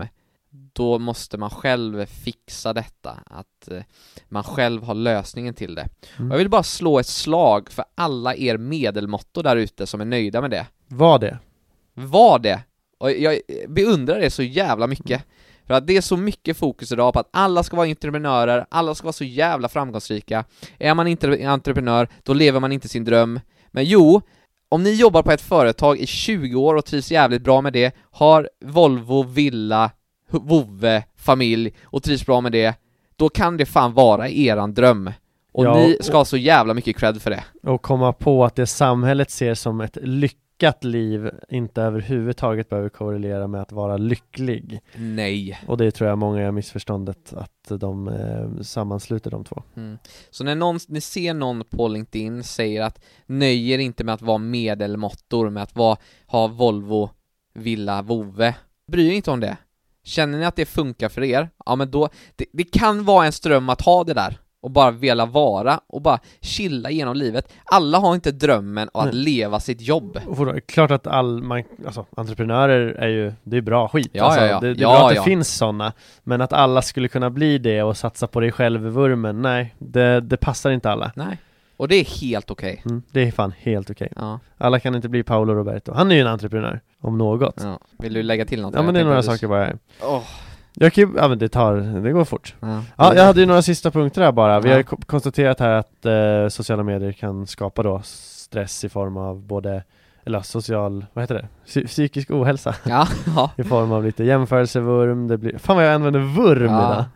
C: då måste man själv fixa detta, att eh, man själv har lösningen till det.
D: Mm.
C: Och jag vill bara slå ett slag för alla er medelmåttor där ute som är nöjda med det.
D: Var det?
C: Var det? Och jag beundrar det så jävla mycket. För att det är så mycket fokus idag på att alla ska vara entreprenörer, alla ska vara så jävla framgångsrika. Är man inte entreprenör, då lever man inte sin dröm. Men jo, om ni jobbar på ett företag i tjugo år och trivs jävligt bra med det, har Volvo, villa, vovve, familj och trivs bra med det, då kan det fan vara eran dröm. Och
D: Ja,
C: ni
D: och-
C: ska ha så jävla mycket cred för det.
D: Och komma på att det samhället ser som ett lyckat liv inte överhuvudtaget behöver korrelera med att vara lycklig.
C: Nej.
D: Och det tror jag många är missförståndet, att de eh, sammansluter de två.
C: Mm. Så när någon, ni ser någon på LinkedIn säger att nöjer inte med att vara medelmåttor, med att vara, ha Volvo, villa, vovve, bryr er inte om det. Känner ni att det funkar för er? Ja, men då, det, det kan vara en ström att ha det där och bara vilja vara och bara chilla genom livet. Alla har inte drömmen av att
D: Nej.
C: leva sitt jobb.
D: Och för, klart att all, man, alltså, entreprenörer är ju, det är bra skit.
C: Ja,
D: alltså,
C: ja, ja.
D: Det, det är
C: Ja,
D: bra att
C: ja.
D: det finns sådana. Men att alla skulle kunna bli det och satsa på dig själv-vurmen, nej, det, det passar inte alla.
C: Nej. Och det är helt okej.
D: Mm, det är fan helt okej.
C: Ja.
D: Alla kan inte bli Paolo Roberto. Han är ju en entreprenör, om något. Ja,
C: Ja. Vill du lägga till något?
D: men
C: Jag
D: det är
C: tänkte
D: några
C: att du-
D: saker bara.
C: Åh.
D: Jag kan ju, ja men det tar, det går fort.
C: Ja.
D: Ja, jag hade ju några sista punkter här bara. Vi
C: Ja.
D: har ju ko- konstaterat här att eh, sociala medier kan skapa då stress i form av både, eller social, vad heter det? Psy- psykisk ohälsa.
C: Ja, ja.
D: I form av lite jämförelsevurm. Det blir, fan vad jag använder vurm
C: Ja.
D: idag.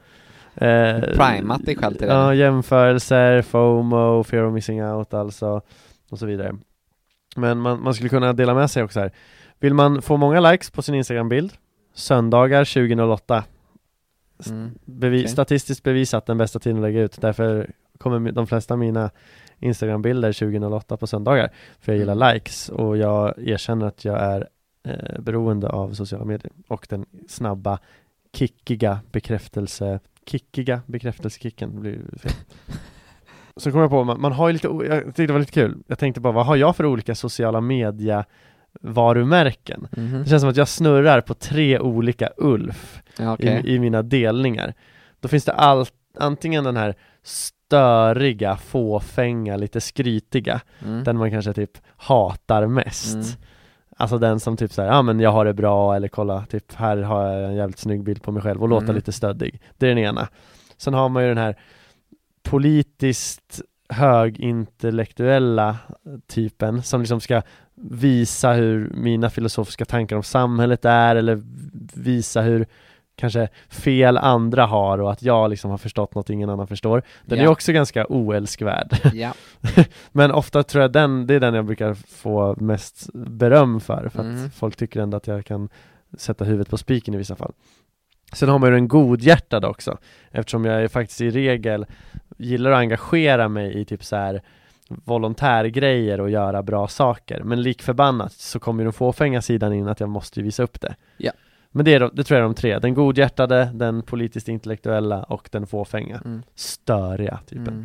D: Eh,
C: Primat dig själv till det.
D: Ja, jämförelser, FOMO, fear of missing out alltså, och så vidare. Men man, man skulle kunna dela med sig också här. Vill man få många likes på sin Instagram-bild, söndagar tjugo noll åtta,
C: Mm.
D: bevi-
C: Okej.
D: statistiskt bevisat den bästa tiden att lägga ut. Därför kommer de flesta av mina Instagram-bilder tjugo noll åtta på söndagar, för jag gillar
C: Mm.
D: likes och jag erkänner att jag är eh, beroende av sociala medier och den snabba kickiga bekräftelse kickiga bekräftelsekicken blir fel. Så kom jag på, man, man har ju lite, o- jag tyckte det var lite kul. Jag tänkte bara, vad har jag för olika sociala media varumärken?
C: Mhm.
D: Det känns som att jag snurrar på tre olika Ulf
C: Ja, okej.
D: i, i mina delningar. Då finns det allt, antingen den här störiga, fåfänga, lite skrytiga,
C: Mm.
D: den man kanske typ hatar mest.
C: Mm.
D: Alltså den som typ såhär, ja ah, men jag har det bra, eller kolla, typ här har jag en jävligt snygg bild på mig själv och
C: Mm.
D: låta lite stöddig. Det är den ena. Sen har man ju den här politiskt högintellektuella typen som liksom ska visa hur mina filosofiska tankar om samhället är, eller visa hur kanske fel andra har och att jag liksom har förstått något ingen annan förstår. Den
C: Ja.
D: är också ganska oälskvärd.
C: Ja.
D: Men ofta tror jag den, det är den jag brukar få mest beröm för, för
C: Mm.
D: att folk tycker ändå att jag kan sätta huvudet på spiken i vissa fall. Sen har man ju den godhjärtade också, eftersom jag är faktiskt i regel gillar att engagera mig i typ så här volontärgrejer och göra bra saker, men lik förbannat så kommer ju den fåfänga sidan in att jag måste visa upp det.
C: Ja.
D: Men det, är, de- det tror jag är de tre, den godhjärtade, den politiskt intellektuella och den fåfänga.
C: Mm.
D: Störiga typen.
C: Mm.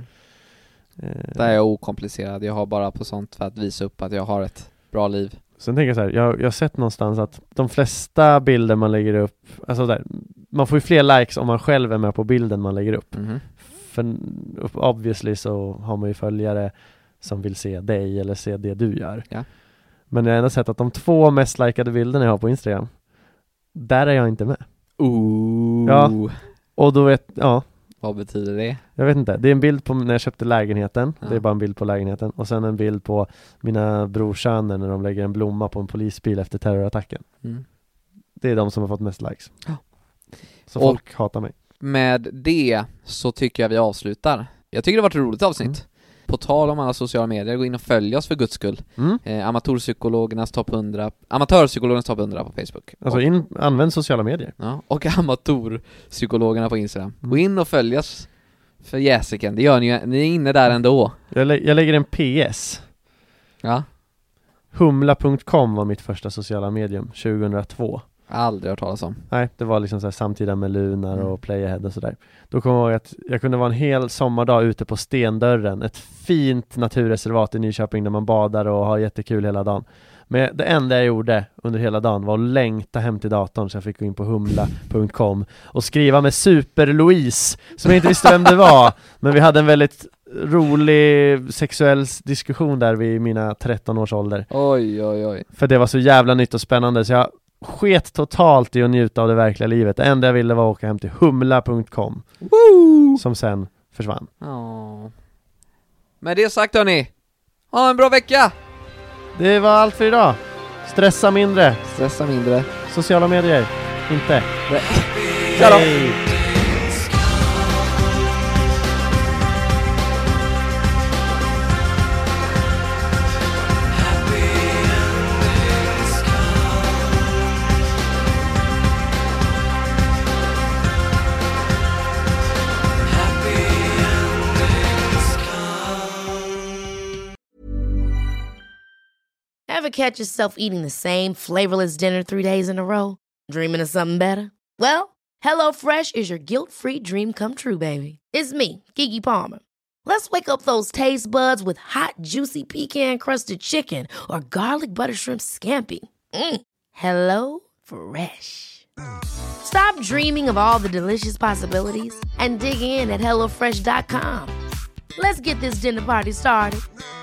D: Eh,
C: Där är jag okomplicerad. Jag har bara på sånt för att visa upp att jag har ett bra liv.
D: Sen tänker jag så här, jag, jag har sett någonstans att de flesta bilder man lägger upp, alltså där, man får ju fler likes om man själv är med på bilden man lägger upp.
C: Mhm.
D: För obviously så har man ju följare som vill se dig eller se det du gör.
C: Ja.
D: Men jag har ändå sett att de två mest likade bilderna jag har på Instagram, där är jag inte med.
C: Ooh.
D: Ja. Och då vet, ja,
C: Vad betyder det?
D: jag vet inte. Det är en bild på när jag köpte lägenheten.
C: Ja.
D: Det är bara en bild på lägenheten. Och sen en bild på mina brorsöner när de lägger en blomma på en polisbil efter terrorattacken.
C: Mm.
D: Det är de som har fått mest likes.
C: Ja.
D: Så
C: Och-
D: folk hatar mig.
C: Med det så tycker jag vi avslutar. Jag tycker det var ett roligt avsnitt.
D: Mm.
C: På tal om alla sociala medier, gå in och följ oss för guds skull.
D: Mm.
C: Eh, Amatörpsykologernas topp hundra, Amatörpsykologernas topp hundra på Facebook.
D: Alltså
C: och,
D: in, använd sociala medier.
C: ja, och Amatörpsykologerna på Instagram.
D: Mm.
C: Gå in och följ oss för jäsiken. Det gör ni ju, ni är inne där ändå.
D: Jag, lä- jag lägger en P S.
C: Ja,
D: Humla punkt com var mitt första sociala medium tjugohundratvå.
C: aldrig hört talas om.
D: Nej, det var liksom så här samtida med Lunar
C: Mm.
D: och Playahead och sådär. Då kommer jag ihåg att jag kunde vara en hel sommardag ute på Stendörren, ett fint naturreservat i Nyköping där man badar och har jättekul hela dagen. Men det enda jag gjorde under hela dagen var att längta hem till datorn, så jag fick gå in på humla punkt com och skriva med Super-Louise, som jag inte visste vem det var, men vi hade en väldigt rolig sexuell s- diskussion där vid mina tretton års ålder.
C: Oj, oj, oj.
D: För det var så jävla nytt och spännande, så jag sket totalt i att njuta av det verkliga livet. Det enda jag ville var att åka hem till humla punkt com, som sen försvann.
C: Ja. Med det sagt hörni, ha en bra vecka!
D: Det var allt för idag. Stressa mindre.
C: Stressa mindre.
D: Sociala medier, inte.
C: Tja då!
D: Hej.
E: Ever catch yourself eating the same flavorless dinner three days in a row? Dreaming of something better? Well, HelloFresh is your guilt-free dream come true, baby. It's me, Keke Palmer. Let's wake up those taste buds with hot, juicy pecan-crusted chicken or garlic butter shrimp scampi. Mm. Hello Fresh. Stop dreaming of all the delicious possibilities and dig in at hello fresh dot com. Let's get this dinner party started.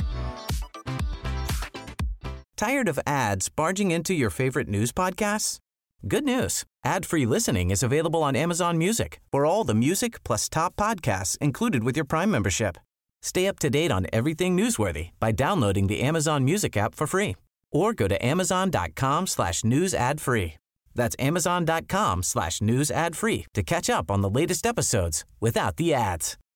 F: Tired of ads barging into your favorite news podcasts? Good news. Ad-free listening is available on Amazon Music for all the music plus top podcasts included with your Prime membership. Stay up to date on everything newsworthy by downloading the Amazon Music app for free or go to amazon.com slash news ad free. That's amazon.com slash news ad free to catch up on the latest episodes without the ads.